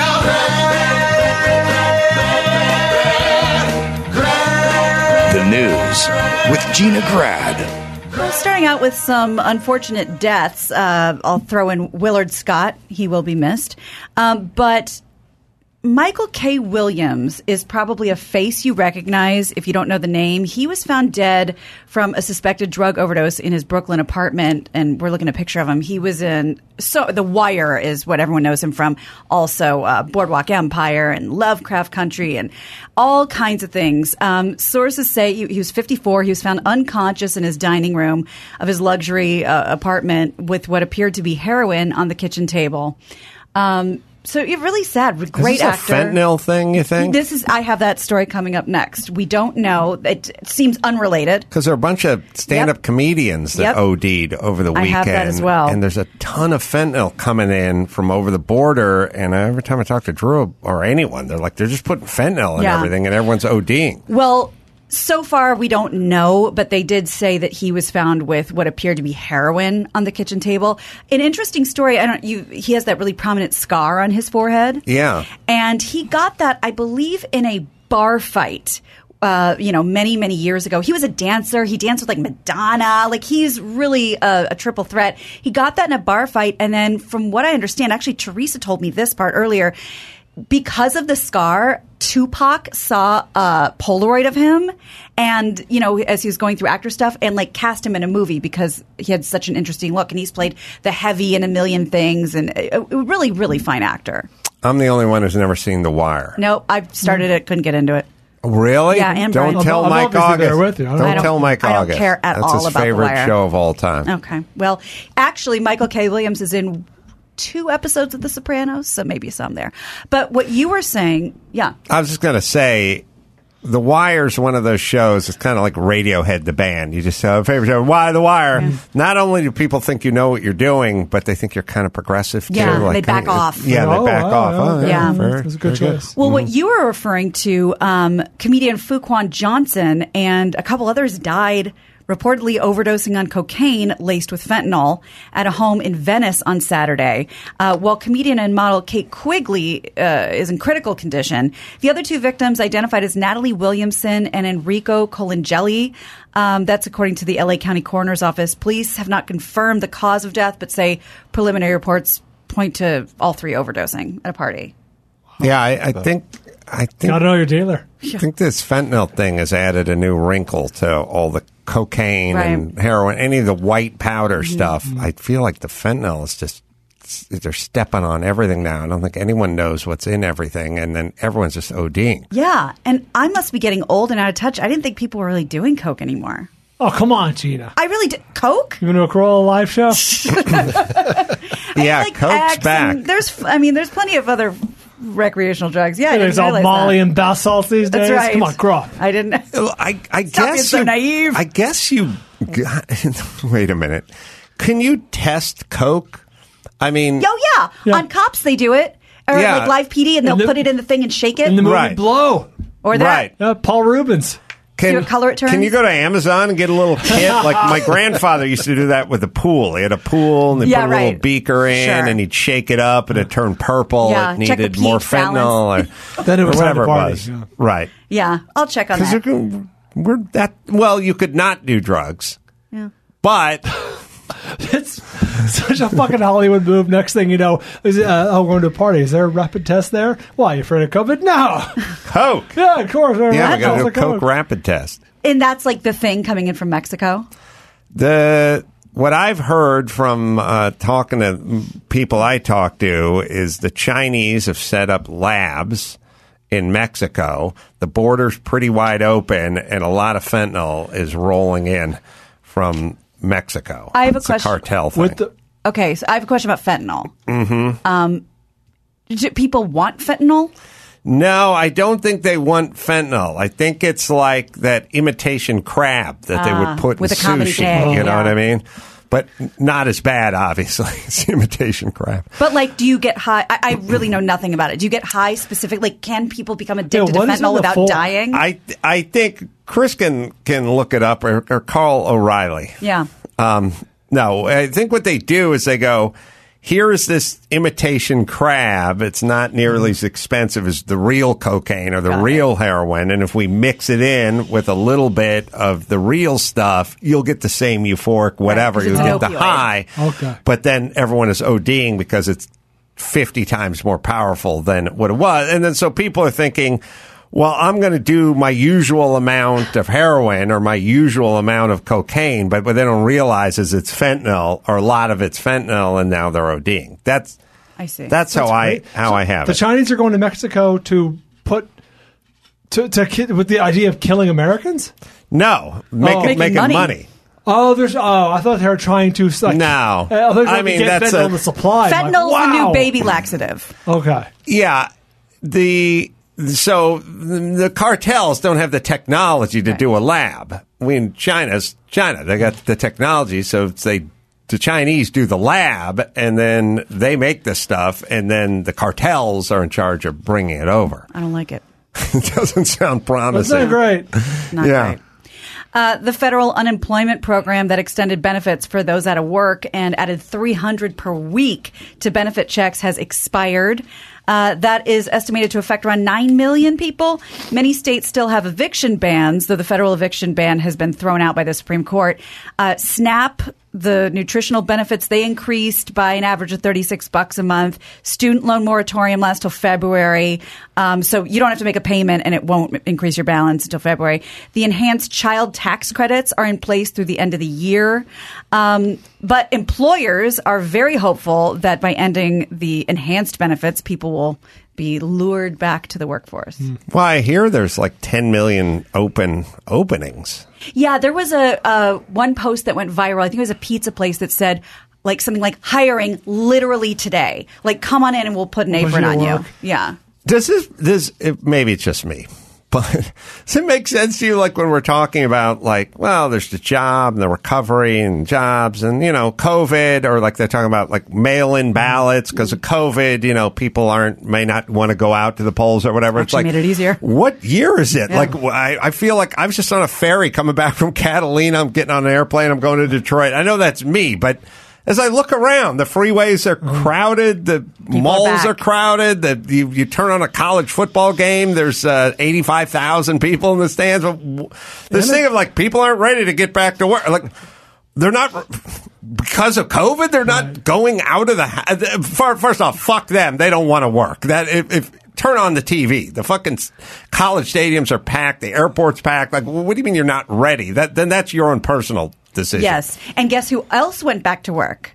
Grad. The news with Gina Grad. Well, starting out with some unfortunate deaths, I'll throw in Willard Scott. He will be missed. But Michael K. Williams is probably a face you recognize if you don't know the name. He was found dead from a suspected drug overdose in his Brooklyn apartment, and we're looking at a picture of him. He was in The Wire is what everyone knows him from. Also, Boardwalk Empire and Lovecraft Country and all kinds of things. Sources say he was 54. He was found unconscious in his dining room of his luxury apartment with what appeared to be heroin on the kitchen table. So you're really sad. Great actor. Is this a fentanyl thing, you think? I have that story coming up next. We don't know. It seems unrelated. Because there are a bunch of stand-up comedians that OD'd over the weekend. I have that as well. And there's a ton of fentanyl coming in from over the border. And every time I talk to Drew or anyone, they're just putting fentanyl in everything, and everyone's ODing. Well, so far, we don't know, but they did say that he was found with what appeared to be heroin on the kitchen table. An interesting story. He has that really prominent scar on his forehead. Yeah. And he got that, I believe, in a bar fight. Many, many years ago. He was a dancer. He danced with Madonna. He's really a triple threat. He got that in a bar fight. And then from what I understand, actually, Teresa told me this part earlier. Because of the scar, Tupac saw a Polaroid of him and, as he was going through actor stuff and cast him in a movie because he had such an interesting look. And he's played the heavy in a million things and a really, really fine actor. I'm the only one who's never seen The Wire. No, I started it, couldn't get into it. Really? Yeah, and don't Brian. tell Mike August. Don't tell Mike I August. don't care at all That's about his favorite The Wire. show of all time. Okay. Well, actually, Michael K. Williams is in 2 episodes of The Sopranos, so maybe some there. But what you were saying, yeah. I was just going to say, The Wire's one of those shows. It's kind of like Radiohead, the band. You just have a favorite show. Why The Wire? Yeah. Not only do people think you know what you're doing, but they think you're kind of progressive, too. Yeah, they back off. Yeah, they back off. Oh, yeah. That's a good choice. Well, what you were referring to, comedian Fuquan Johnson and a couple others died reportedly overdosing on cocaine laced with fentanyl at a home in Venice on Saturday, while comedian and model Kate Quigley is in critical condition. The other 2 victims, identified as Natalie Williamson and Enrico Colangeli, that's according to the LA County Coroner's Office. Police have not confirmed the cause of death, but say preliminary reports point to all 3 overdosing at a party. Yeah, I think gotta know your dealer. I think this fentanyl thing has added a new wrinkle to all the cocaine and heroin, any of the white powder stuff. I feel like the fentanyl is just, they're stepping on everything now. I don't think anyone knows what's in everything, and then everyone's just ODing. Yeah, and I must be getting old and out of touch. I didn't think people were really doing coke anymore. Oh, come on, Gina. I really did. Coke? You want to a Corolla live show? Yeah, Coke's back. There's plenty of other recreational drugs. Yeah, there's all Molly and bath salts these days. That's right. Come on, grow up. I didn't. I guess being so naive. I guess you. Wait a minute. Can you test Coke? I mean, yeah. On Cops they do it, or Live PD, and they'll put it in the thing and shake it. In the movie Blow, or that. Paul Rubens. See what color it turns? Can you go to Amazon and get a little kit? Like my grandfather used to do that with a pool. He had a pool and they put a little beaker in and he'd shake it up and it turned purple. Yeah, it needed more fentanyl or, then it was whatever it party. was. Yeah. Right. Yeah, I'll check on that. Well, you could not do drugs. Yeah. But it's such a fucking Hollywood move. Next thing you know, is we're going to a party. Is there a rapid test there? Why, you afraid of COVID? No. Coke. Yeah, of course. Yeah, we got to do a Coke rapid test. And that's like the thing coming in from Mexico? What I've heard from talking to people I talk to is the Chinese have set up labs in Mexico. The border's pretty wide open, and a lot of fentanyl is rolling in from Mexico. I have it's a question. A cartel thing. Okay, so I have a question about fentanyl. Mm-hmm. Do people want fentanyl? No, I don't think they want fentanyl. I think it's like that imitation crab that they would put in with a comedy sushi. tag, you know what I mean? but not as bad, obviously. It's imitation crab. But, like, do you get high? I really know nothing about it. Do you get high specific? Like, can people become addicted to what is it fentanyl in the without form? dying? I think Chris can look it up, or Carl O'Reilly. Yeah. No, I think what they do is they go, here is this imitation crab. It's not nearly as expensive as the real cocaine or the real heroin. And if we mix it in with a little bit of the real stuff, you'll get the same euphoric whatever. 'cause You'll it's get an the opioid. high. Okay. But then everyone is ODing because it's 50 times more powerful than what it was. And then so people are thinking, well, I'm going to do my usual amount of heroin or my usual amount of cocaine, but what they don't realize is it's fentanyl, or a lot of it's fentanyl, and now they're ODing. I see. That's how I have The it. Chinese are going to Mexico to put with the idea of killing Americans. No, Making making money. money. I thought they were trying to. Like, No. I mean get that's fentanyl in the supply. I'm Fentanyl's like, the new wow. baby laxative. Okay. Yeah, so the cartels don't have the technology to do a lab. China's China. They got the technology, so the Chinese do the lab, and then they make the stuff, and then the cartels are in charge of bringing it over. I don't like it. It doesn't sound That's promising. not great. Not Yeah. great. The federal unemployment program that extended benefits for those out of work and added $300 per week to benefit checks has expired. That is estimated to affect around 9 million people. Many states still have eviction bans, though the federal eviction ban has been thrown out by the Supreme Court. SNAP, the nutritional benefits, they increased by an average of $36 a month. Student loan moratorium lasts till February. So you don't have to make a payment and it won't increase your balance until February. The enhanced child tax credits are in place through the end of the year. But employers are very hopeful that by ending the enhanced benefits, people will be lured back to the workforce. Well, I hear there's like 10 million openings. Yeah, there was a one post that went viral. I think it was a pizza place that said like something like hiring literally today. Like, come on in and we'll put an apron you on you. work. Yeah. Maybe it's just me, but does it make sense to you, like, when we're talking about, like, well, there's the job and the recovery and jobs and, COVID, or like they're talking about, like, mail-in ballots because of COVID, people may not want to go out to the polls or whatever. It's like, made it easier. What year is it? Yeah. Like, I feel like I was just on a ferry coming back from Catalina. I'm getting on an airplane. I'm going to Detroit. I know that's me, but as I look around, the freeways are crowded, the malls are crowded, you turn on a college football game, there's 85,000 people in the stands. This thing of, like, people aren't ready to get back to work. Like, they're not, because of COVID, they're not going out of the house. First off, fuck them. They don't want to work. If turn on the TV. The fucking college stadiums are packed. The airport's packed. Like, what do you mean you're not ready? Then that's your own personal decision. Yes. And guess who else went back to work?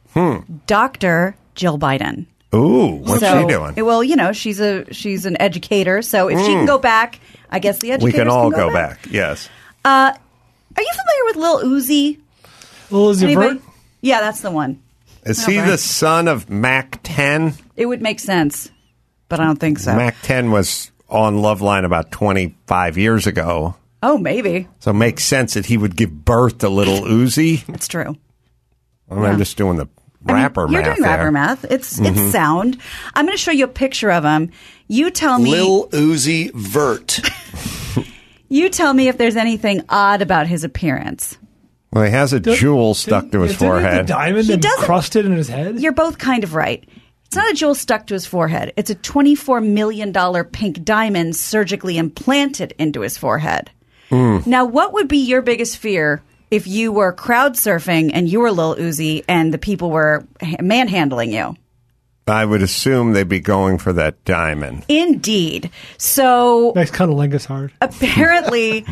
Dr. Jill Biden. Ooh, what's she doing? Well, she's an educator, so if she can go back, I guess the educators We can all go go back. Yes. Are you familiar with Lil Uzi? Lil Uzi Anybody? Vert? Yeah, that's the one. Is he the son of Mac 10? It would make sense, but I don't think so. Mac 10 was on Loveline about 25 years ago. Oh, maybe. So it makes sense that he would give birth to little Uzi. It's true. I'm just doing the rapper math. You're doing rapper there. math. It's sound. I'm going to show you a picture of him. You tell me. Lil Uzi Vert. You tell me if there's anything odd about his appearance. Well, he has a jewel stuck to his Didn't he have forehead. the diamond He doesn't- encrusted in his head? You're both kind of right. It's not a jewel stuck to his forehead. It's a $24 million pink diamond surgically implanted into his forehead. Now, what would be your biggest fear if you were crowd surfing and you were Lil Uzi and the people were manhandling you? I would assume they'd be going for that diamond. Indeed. So Makes cunnilingus hard. apparently,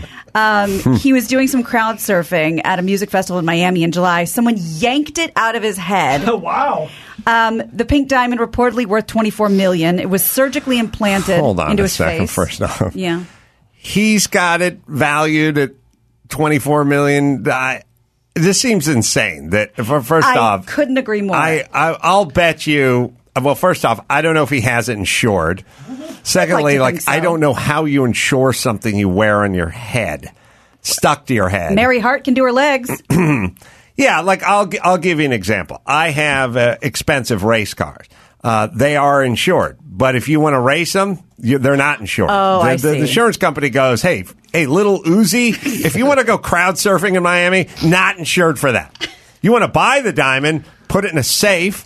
he was doing some crowd surfing at a music festival in Miami in July. Someone yanked it out of his head. Wow. The pink diamond reportedly worth $24 million. It was surgically implanted Hold on into a his second, face. first off. Yeah. He's got it valued at $24 million. This seems insane. That first I off, couldn't agree more. I'll bet you. Well, first off, I don't know if he has it insured. Secondly, I'd like to think so. I don't know how you insure something you wear on your head, stuck to your head. Mary Hart can do her legs. Yeah, like I'll give you an example. I have expensive race cars. They are insured, but if you want to race them, they're not insured. Oh, I see. The insurance company goes, hey, little Uzi, if you want to go crowd surfing in Miami, not insured for that. You want to buy the Diamond, put it in a safe.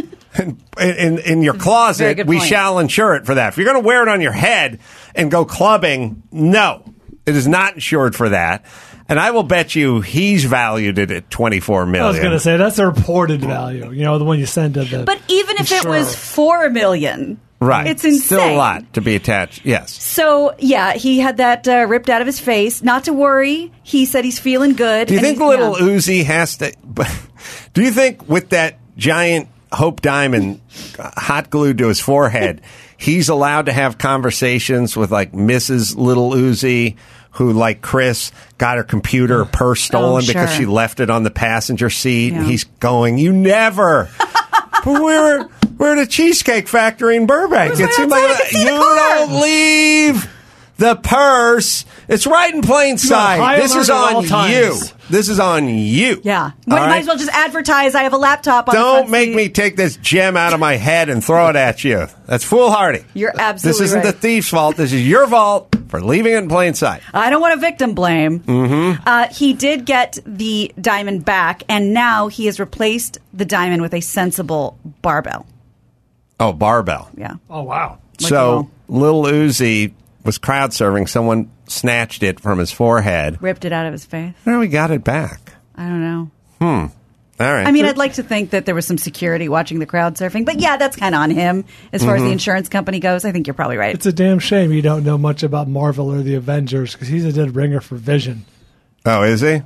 In your closet, we shall insure it for that. If you're going to wear it on your head and go clubbing, no, it is not insured for that. And I will bet you he's valued it at $24 million. I was going to say that's a reported value. You know, the one you send to the. But even if it was $4 million, right, it's insane. Still a lot to be attached. Yes. So yeah, he had that ripped out of his face. Not to worry. He said he's feeling good. Do you think little Uzi has to? Do you think with that giant Hope Diamond hot glued to his forehead, he's allowed to have conversations with like Mrs. Little Uzi, who, like Chris, got her computer purse stolen because she left it on the passenger seat, and he's going, "You never." But we're at a Cheesecake Factory in Burbank. It seemed like you don't leave the purse. It's right in plain sight. This is on you. This is on you. Yeah. Might as well just advertise. I have a laptop on the Don't front make seat. me take this gem out of my head and throw it at you. That's foolhardy. You're absolutely This isn't right. the thief's fault. This is your fault for leaving it in plain sight. I don't want to victim blame. Mm-hmm. He did get the Diamond back, and now he has replaced the Diamond with a sensible barbell. Oh, barbell. Yeah. Oh, wow. So Lil Uzi was crowd surfing. Someone snatched it from his forehead. Ripped it out of his face. Now we got it back. I don't know. All right. I mean, I'd like to think that there was some security watching the crowd surfing, but yeah, that's kind of on him as far as the insurance company goes. I think you're probably right. It's a damn shame you don't know much about Marvel or the Avengers because he's a dead ringer for Vision. Oh, is he?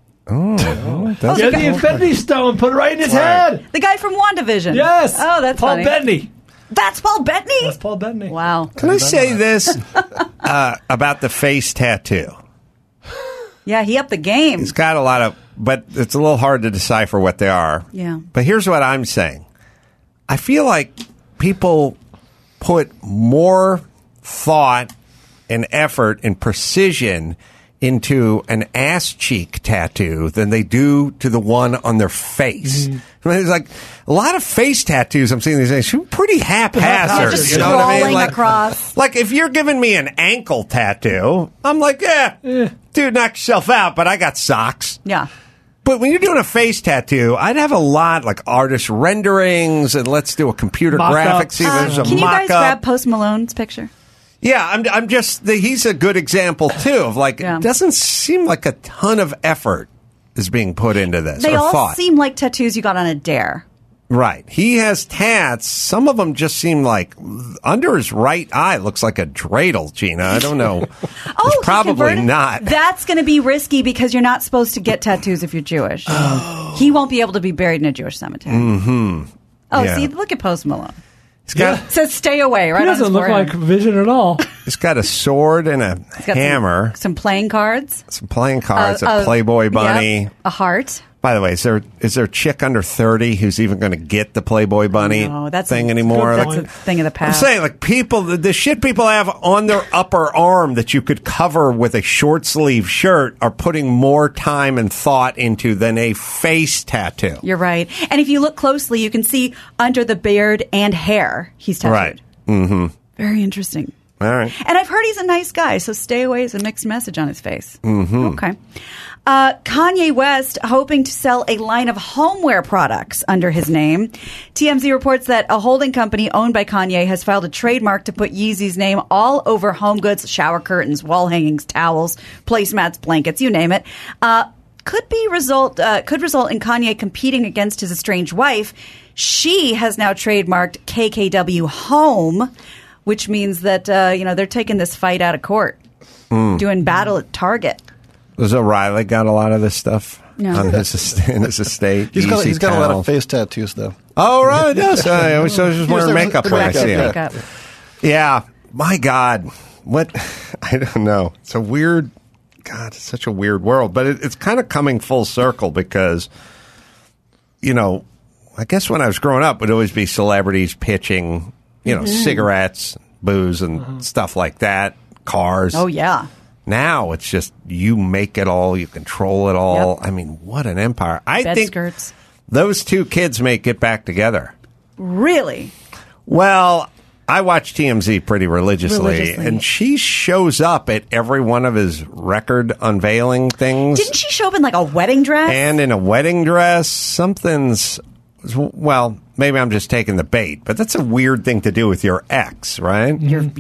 Oh, that's Get the Infinity Stone, put it right in his head. The guy from WandaVision. Yes. Oh, that's Paul funny. Bettany. That's Paul Bettany? That's Paul Bettany. Wow. Can I say this about the face tattoo? Yeah, he upped the game. It's got a lot of, but it's a little hard to decipher what they are. Yeah. But here's what I'm saying. I feel like people put more thought and effort and precision into an ass cheek tattoo than they do to the one on their face. I mean, it's like a lot of face tattoos I'm seeing these days are pretty haphazard. Just You know what I mean? scrolling Like, across. like if you're giving me an ankle tattoo, I'm like, dude, knock yourself out, but I got socks. Yeah. But when you're doing a face tattoo, I'd have a lot like artist renderings and let's do a computer Mock-up. graphic. See, there's a Can you guys mock-up. grab Post Malone's picture? Yeah, I'm just, he's a good example too of like, it doesn't seem like a ton of effort is being put into this. They or all thought. seem like tattoos you got on a dare. Right. He has tats. Some of them just seem like under his right eye looks like a dreidel, Gina. I don't know. Oh, It's probably not. That's going to be risky because you're not supposed to get tattoos if you're Jewish. He won't be able to be buried in a Jewish cemetery. Oh, Yeah. see, look at Post Malone. He's got, It says stay away, right He on his doesn't look forehead. like Vision at all. he's got a sword and a He's got hammer, Some playing cards. some playing cards, a Playboy bunny. Yep, a heart. By the way, is there a chick under 30 who's even going to get the Playboy bunny No, that's thing a, anymore? That's Like, a thing of the I'm past. saying, like, people, the shit people have on their upper arm that you could cover with a short sleeve shirt are putting more time and thought into than a face tattoo. You're right. And if you look closely, you can see under the beard and hair, he's tattooed. Right. Mm-hmm. Very interesting. All right. And I've heard he's a nice guy, so stay away is a mixed message on his face. Mm-hmm. Okay. Kanye West hoping to sell a line of homeware products under his name. TMZ reports that a holding company owned by Kanye has filed a trademark to put Yeezy's name all over home goods, shower curtains, wall hangings, towels, placemats, blankets, you name it. Could result in Kanye competing against his estranged wife. She has now trademarked KKW Home, which means that they're taking this fight out of court, doing battle at Target. Does O'Reilly got a lot of this stuff on his in his estate? He's got a lot towels. of face tattoos, though. Oh, right, he does. I always just wearing makeup when I see him. Makeup. Yeah, my God, what? I don't know. It's a weird. God, it's such a weird world, but it's kind of coming full circle because, I guess when I was growing up, it would always be celebrities pitching, cigarettes, booze, and stuff like that, cars. Oh, yeah. Now it's just you make it all, you control it all. Yep. I mean, what an empire. I Bed think skirts. those two kids may get back together. Really? Well, I watch TMZ pretty religiously, Religiously. and she shows up at every one of his record unveiling things. Didn't she show up in like a wedding dress? And in a wedding dress, something's, well, maybe I'm just taking the bait, but that's a weird thing to do with your ex, right? You're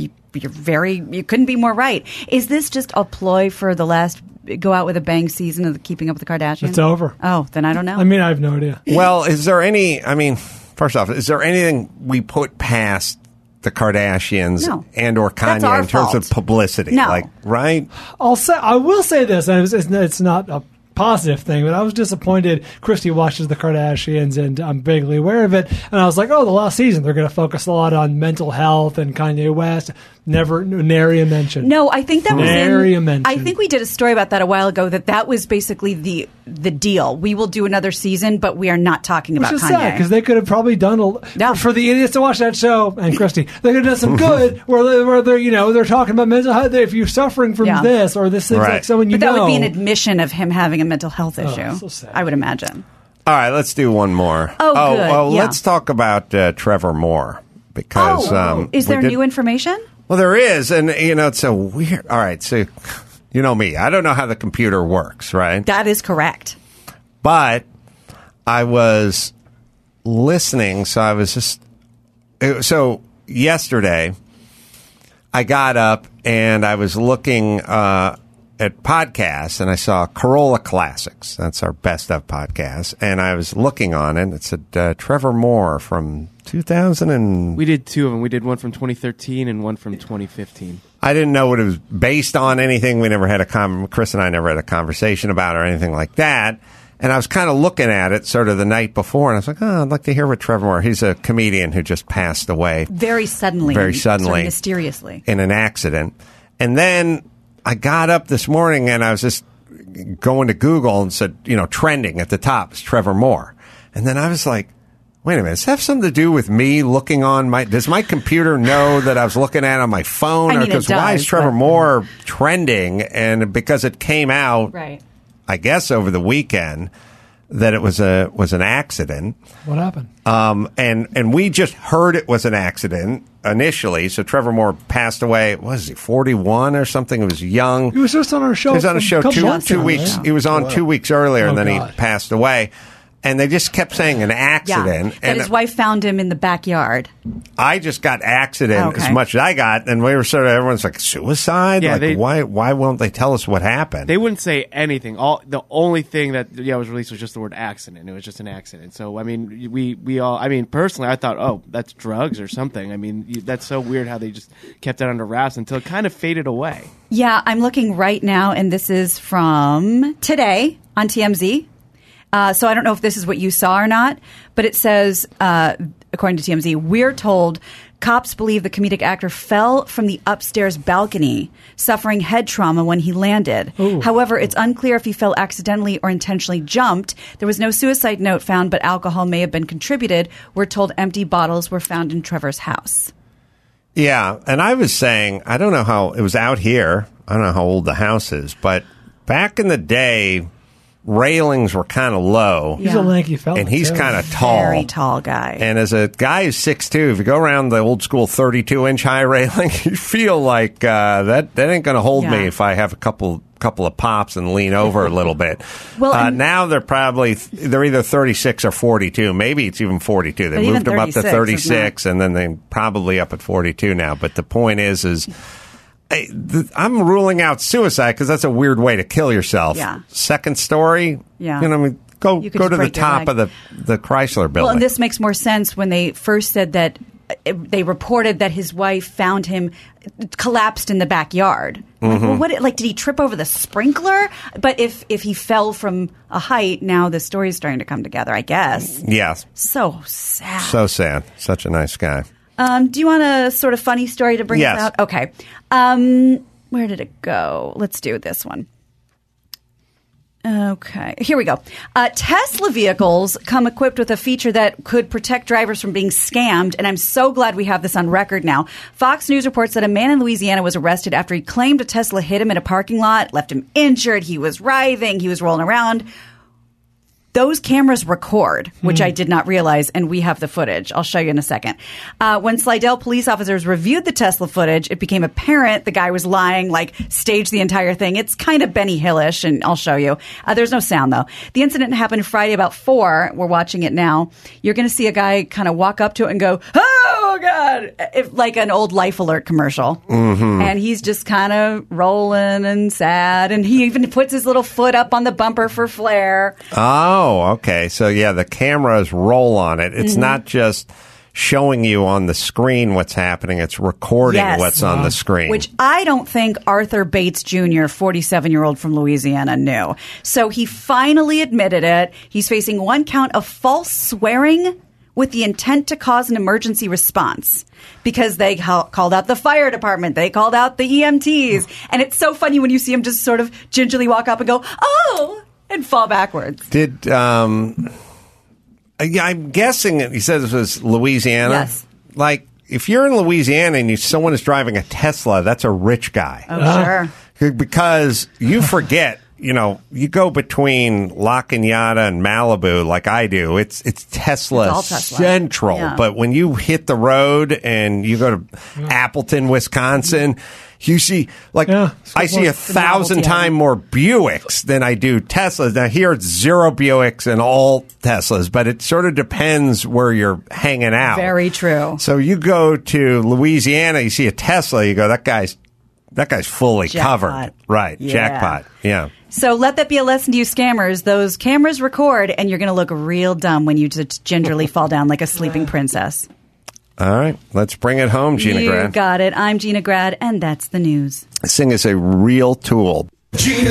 you couldn't be more right. Is this just a ploy for the last go out with a bang season of the Keeping Up with the Kardashians? It's over. Oh, then I don't know. I mean, I have no idea. Well, is there any, I mean, first off, is there anything we put past the Kardashians No. and or That's Kanye our in terms fault. of publicity? No. Like, right? I will say this, and it's not a positive thing, but I was disappointed. Christy watches the Kardashians, and I'm vaguely aware of it. And I was like, oh, the last season they're going to focus a lot on mental health and Kanye West. Never, nary a mention. No, I think that was Nary a in. mention. I think we did a story about that a while ago. That was basically the deal. We will do another season, but we are not talking Which about is Kanye. sad because they could have probably done Yeah. for the idiots to watch that show. And Christy, they could have done some good where they're talking about mental health. If you're suffering from Yeah. this or this is Right. like someone you But that know, would be an admission of him having a mental health issue. so sad. I would imagine. All right, let's do one more. Oh, good. Well, Yeah. let's talk about Trevor Moore because Is we there did- new information? Well, there is, and it's a weird. All right, so you know me, I don't know how the computer works, right? That is correct. But I was listening, so I was just so yesterday. I got up and I was looking at podcasts, and I saw Corolla Classics. That's our best of podcast, and I was looking on it. It said Trevor Moore from 2000 and We did two of them. We did one from 2013 and one from 2015. I didn't know what it was based on, anything. We never had Chris and I never had a conversation about it or anything like that. And I was kind of looking at it sort of the night before, and I was like, oh, I'd like to hear what Trevor Moore. He's a comedian who just passed away Very suddenly. Very sort of suddenly. mysteriously. in an accident. And then I got up this morning and I was just going to Google and said, trending at the top is Trevor Moore. And then I was like, wait a minute, does that have something to do with me looking on does my computer know that I was looking at it on my phone? I mean, it Because why is does, Trevor but- Moore trending? And because it came out, Right. I guess over the weekend, that it was an accident. what happened? And we just heard it was an accident initially. So Trevor Moore passed away. What was he, 41 or something? He was young. He was just on our show. He was on a show couple two months ago, weeks. yeah. He was on 2 weeks earlier, and Oh, then God. he passed away. And they just kept saying an accident. Yeah. That and his wife found him in the backyard. I just got accident Okay. as much as I got, and we were sort of, everyone's like, suicide? Yeah, like, why won't they tell us what happened? They wouldn't say anything. The only thing that was released was just the word accident. It was just an accident. So I mean, we all. I mean, personally, I thought, oh, that's drugs or something. I mean, that's so weird how they just kept it under wraps until it kind of faded away. Yeah, I'm looking right now, and this is from today on TMZ. So I don't know if this is what you saw or not, but it says, according to TMZ, we're told cops believe the comedic actor fell from the upstairs balcony, suffering head trauma when he landed. Ooh. However, it's unclear if he fell accidentally or intentionally jumped. There was no suicide note found, but alcohol may have been contributed. We're told empty bottles were found in Trevor's house. Yeah, and I was saying, I don't know how, it was out here. I don't know how old the house is, but back in the day, railings were kind of low. He's Yeah. a lanky fella. And he's too. kind of tall. Very tall guy. And as a guy who's 6'2", if you go around the old school 32-inch high railing, you feel like that ain't going to hold Yeah. me if I have a couple of pops and lean over a little bit. Well, and- now they're either 36 or 42. Maybe it's even 42. They But even moved them up to 36 is 36, and then they probably up at 42 now. But the point is I'm ruling out suicide because that's a weird way to kill yourself. Yeah. Second story, Yeah. I mean, go You could go just to the break your top leg. of the Chrysler building. Well, and this makes more sense when they first said that they reported that his wife found him collapsed in the backyard. Like, well, what? Did he trip over the sprinkler? But if he fell from a height, now the story's starting to come together. I guess. Yes. So sad. So sad. Such a nice guy. Do you want a sort of funny story to bring Yes. us out? Okay. Where did it go? Let's do this one. Okay, here we go. Tesla vehicles come equipped with a feature that could protect drivers from being scammed, and I'm so glad we have this on record now. Fox News reports that a man in Louisiana was arrested after he claimed a Tesla hit him in a parking lot, left him injured, he was writhing, he was rolling around. Those cameras record, which I did not realize, and we have the footage. I'll show you in a second. When Slidell police officers reviewed the Tesla footage, it became apparent the guy was lying, like staged the entire thing. It's kind of Benny Hill-ish, and I'll show you. There's no sound, though. The incident happened Friday about 4. We're watching it now. You're going to see a guy kind of walk up to it and go, "Oh, God," like an old Life Alert commercial. Mm-hmm. And he's just kind of rolling and sad, and he even puts his little foot up on the bumper for flair. Oh, okay. So, yeah, the cameras roll on it. It's not just showing you on the screen what's happening. It's recording what's on the screen. Which I don't think Arthur Bates Jr., 47-year-old from Louisiana, knew. So he finally admitted it. He's facing 1 count of false swearing with the intent to cause an emergency response because they called out the fire department. They called out the EMTs. And it's so funny when you see him just sort of gingerly walk up and go, "Oh," and fall backwards. I'm guessing he said this was Louisiana. Yes. Like, if you're in Louisiana and someone is driving a Tesla, that's a rich guy. Oh, sure. Because you forget, you go between La Cañada and Malibu like I do. It's Tesla central. Yeah. But when you hit the road and you go to Appleton, Wisconsin, you see, I see 1,000 times more Buicks than I do Teslas. Now, here it's 0 Buicks and all Teslas, but it sort of depends where you're hanging out. Very true. So you go to Louisiana, you see a Tesla, you go, that guy's fully covered. Right. Yeah. Jackpot. Yeah. So let that be a lesson to you scammers. Those cameras record, and you're going to look real dumb when you just gingerly fall down like a sleeping princess. All right, let's bring it home, Gina Grad. You got it. I'm Gina Grad, and that's the news. Sing is a real tool. Gina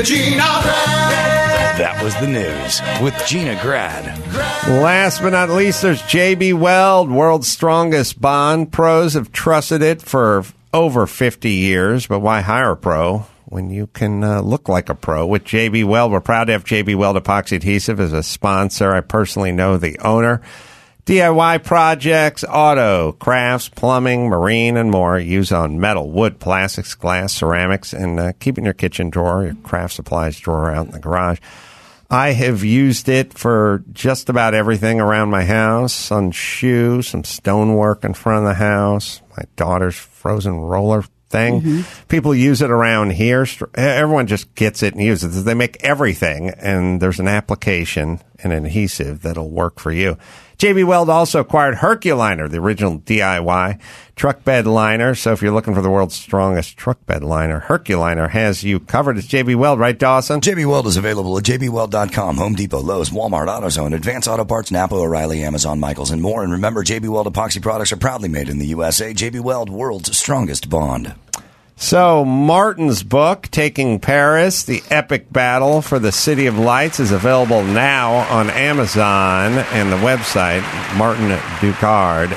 Grad. That was the news with Gina Grad. Last but not least, there's J.B. Weld, world's strongest bond. Pros have trusted it for over 50 years, but why hire a pro when you can look like a pro? With J.B. Weld, we're proud to have J.B. Weld Epoxy Adhesive as a sponsor. I personally know the owner. DIY projects, auto, crafts, plumbing, marine, and more. Use on metal, wood, plastics, glass, ceramics, and keep in your kitchen drawer, your craft supplies drawer out in the garage. I have used it for just about everything around my house. Son's shoe, some stonework in front of the house, my daughter's frozen roller thing. Mm-hmm. People use it around here. Everyone just gets it and uses it. They make everything, and there's an application and an adhesive that'll work for you. J.B. Weld also acquired Herculiner, the original DIY truck bed liner. So if you're looking for the world's strongest truck bed liner, Herculiner has you covered. It's J.B. Weld, right, Dawson? J.B. Weld is available at jbweld.com, Home Depot, Lowe's, Walmart, AutoZone, Advance Auto Parts, Napa, O'Reilly, Amazon, Michaels, and more. And remember, J.B. Weld epoxy products are proudly made in the USA. J.B. Weld, world's strongest bond. So, Martin's book, Taking Paris, The Epic Battle for the City of Lights, is available now on Amazon and the website, Martin Dugard,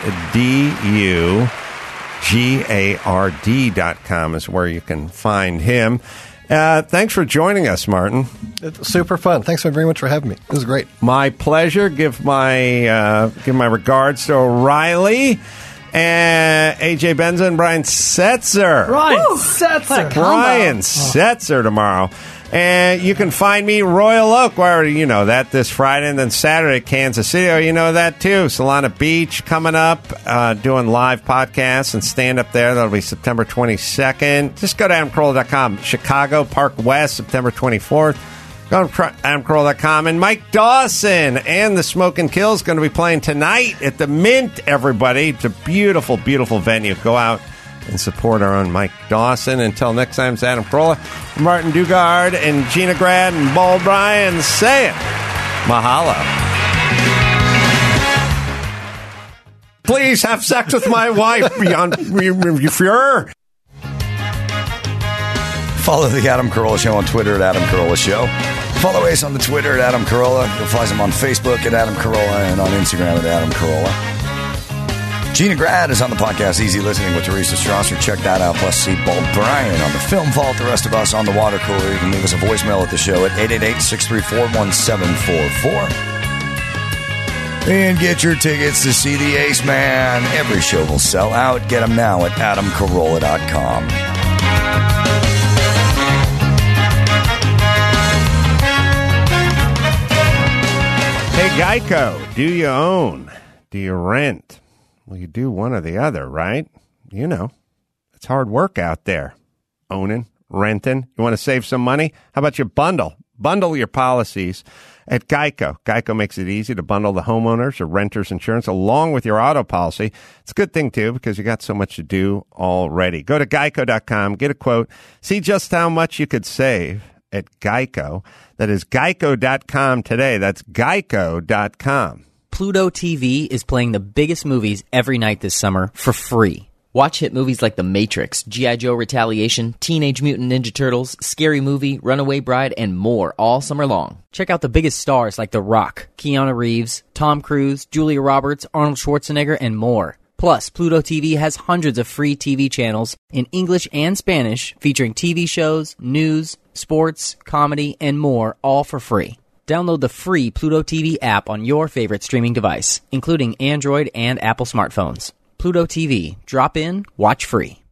DUGARD.com is where you can find him. Thanks for joining us, Martin. It's super fun. Thanks very much for having me. This is great. My pleasure. Give my regards to O'Reilly. And AJ Benza and Brian Setzer. Brian Setzer tomorrow. And you can find me, Royal Oak. Well, you know that, this Friday. And then Saturday, Kansas City. Oh, you know that too. Solana Beach coming up, doing live podcasts and stand up there. That'll be September 22nd. Just go to AdamCarolla.com. Chicago, Park West, September 24th. Go to AdamCarolla.com. And Mike Dawson and the Smoke and Kill is going to be playing tonight at the Mint, everybody. It's a beautiful, beautiful venue. Go out and support our own Mike Dawson. Until next time, it's Adam Carolla, Martin Dugard, and Gina Grad, and Ball Bryan. Say it. Mahalo. Please have sex with my wife beyond your. Follow the Adam Carolla Show on Twitter at Adam Carolla Show. Follow Ace on the Twitter at Adam Carolla. You'll find him on Facebook at Adam Carolla and on Instagram at Adam Carolla. Gina Grad is on the podcast Easy Listening with Teresa Strasser. Check that out. Plus, see Bob Bryan on the Film Vault. The rest of us on the water cooler. You can leave us a voicemail at the show at 888-634-1744. And get your tickets to see the Ace Man. Every show will sell out. Get them now at adamcarolla.com. Hey, Geico, do you own? Do you rent? Well, you do one or the other, right? You know, it's hard work out there. Owning, renting. You want to save some money? How about you bundle? Bundle your policies at Geico. Geico makes it easy to bundle the homeowners or renters insurance along with your auto policy. It's a good thing, too, because you got so much to do already. Go to geico.com, get a quote, see just how much you could save at Geico. That is geico.com today. That's geico.com. Pluto TV is playing the biggest movies every night this summer for free. Watch hit movies like The Matrix, G.I. Joe Retaliation, Teenage Mutant Ninja Turtles, Scary Movie, Runaway Bride, and more all summer long. Check out the biggest stars like The Rock, Keanu Reeves, Tom Cruise, Julia Roberts, Arnold Schwarzenegger, and more. Plus, Pluto TV has hundreds of free TV channels in English and Spanish featuring TV shows, news, sports, comedy, and more, all for free. Download the free Pluto TV app on your favorite streaming device, including Android and Apple smartphones. Pluto TV. Drop in, watch free.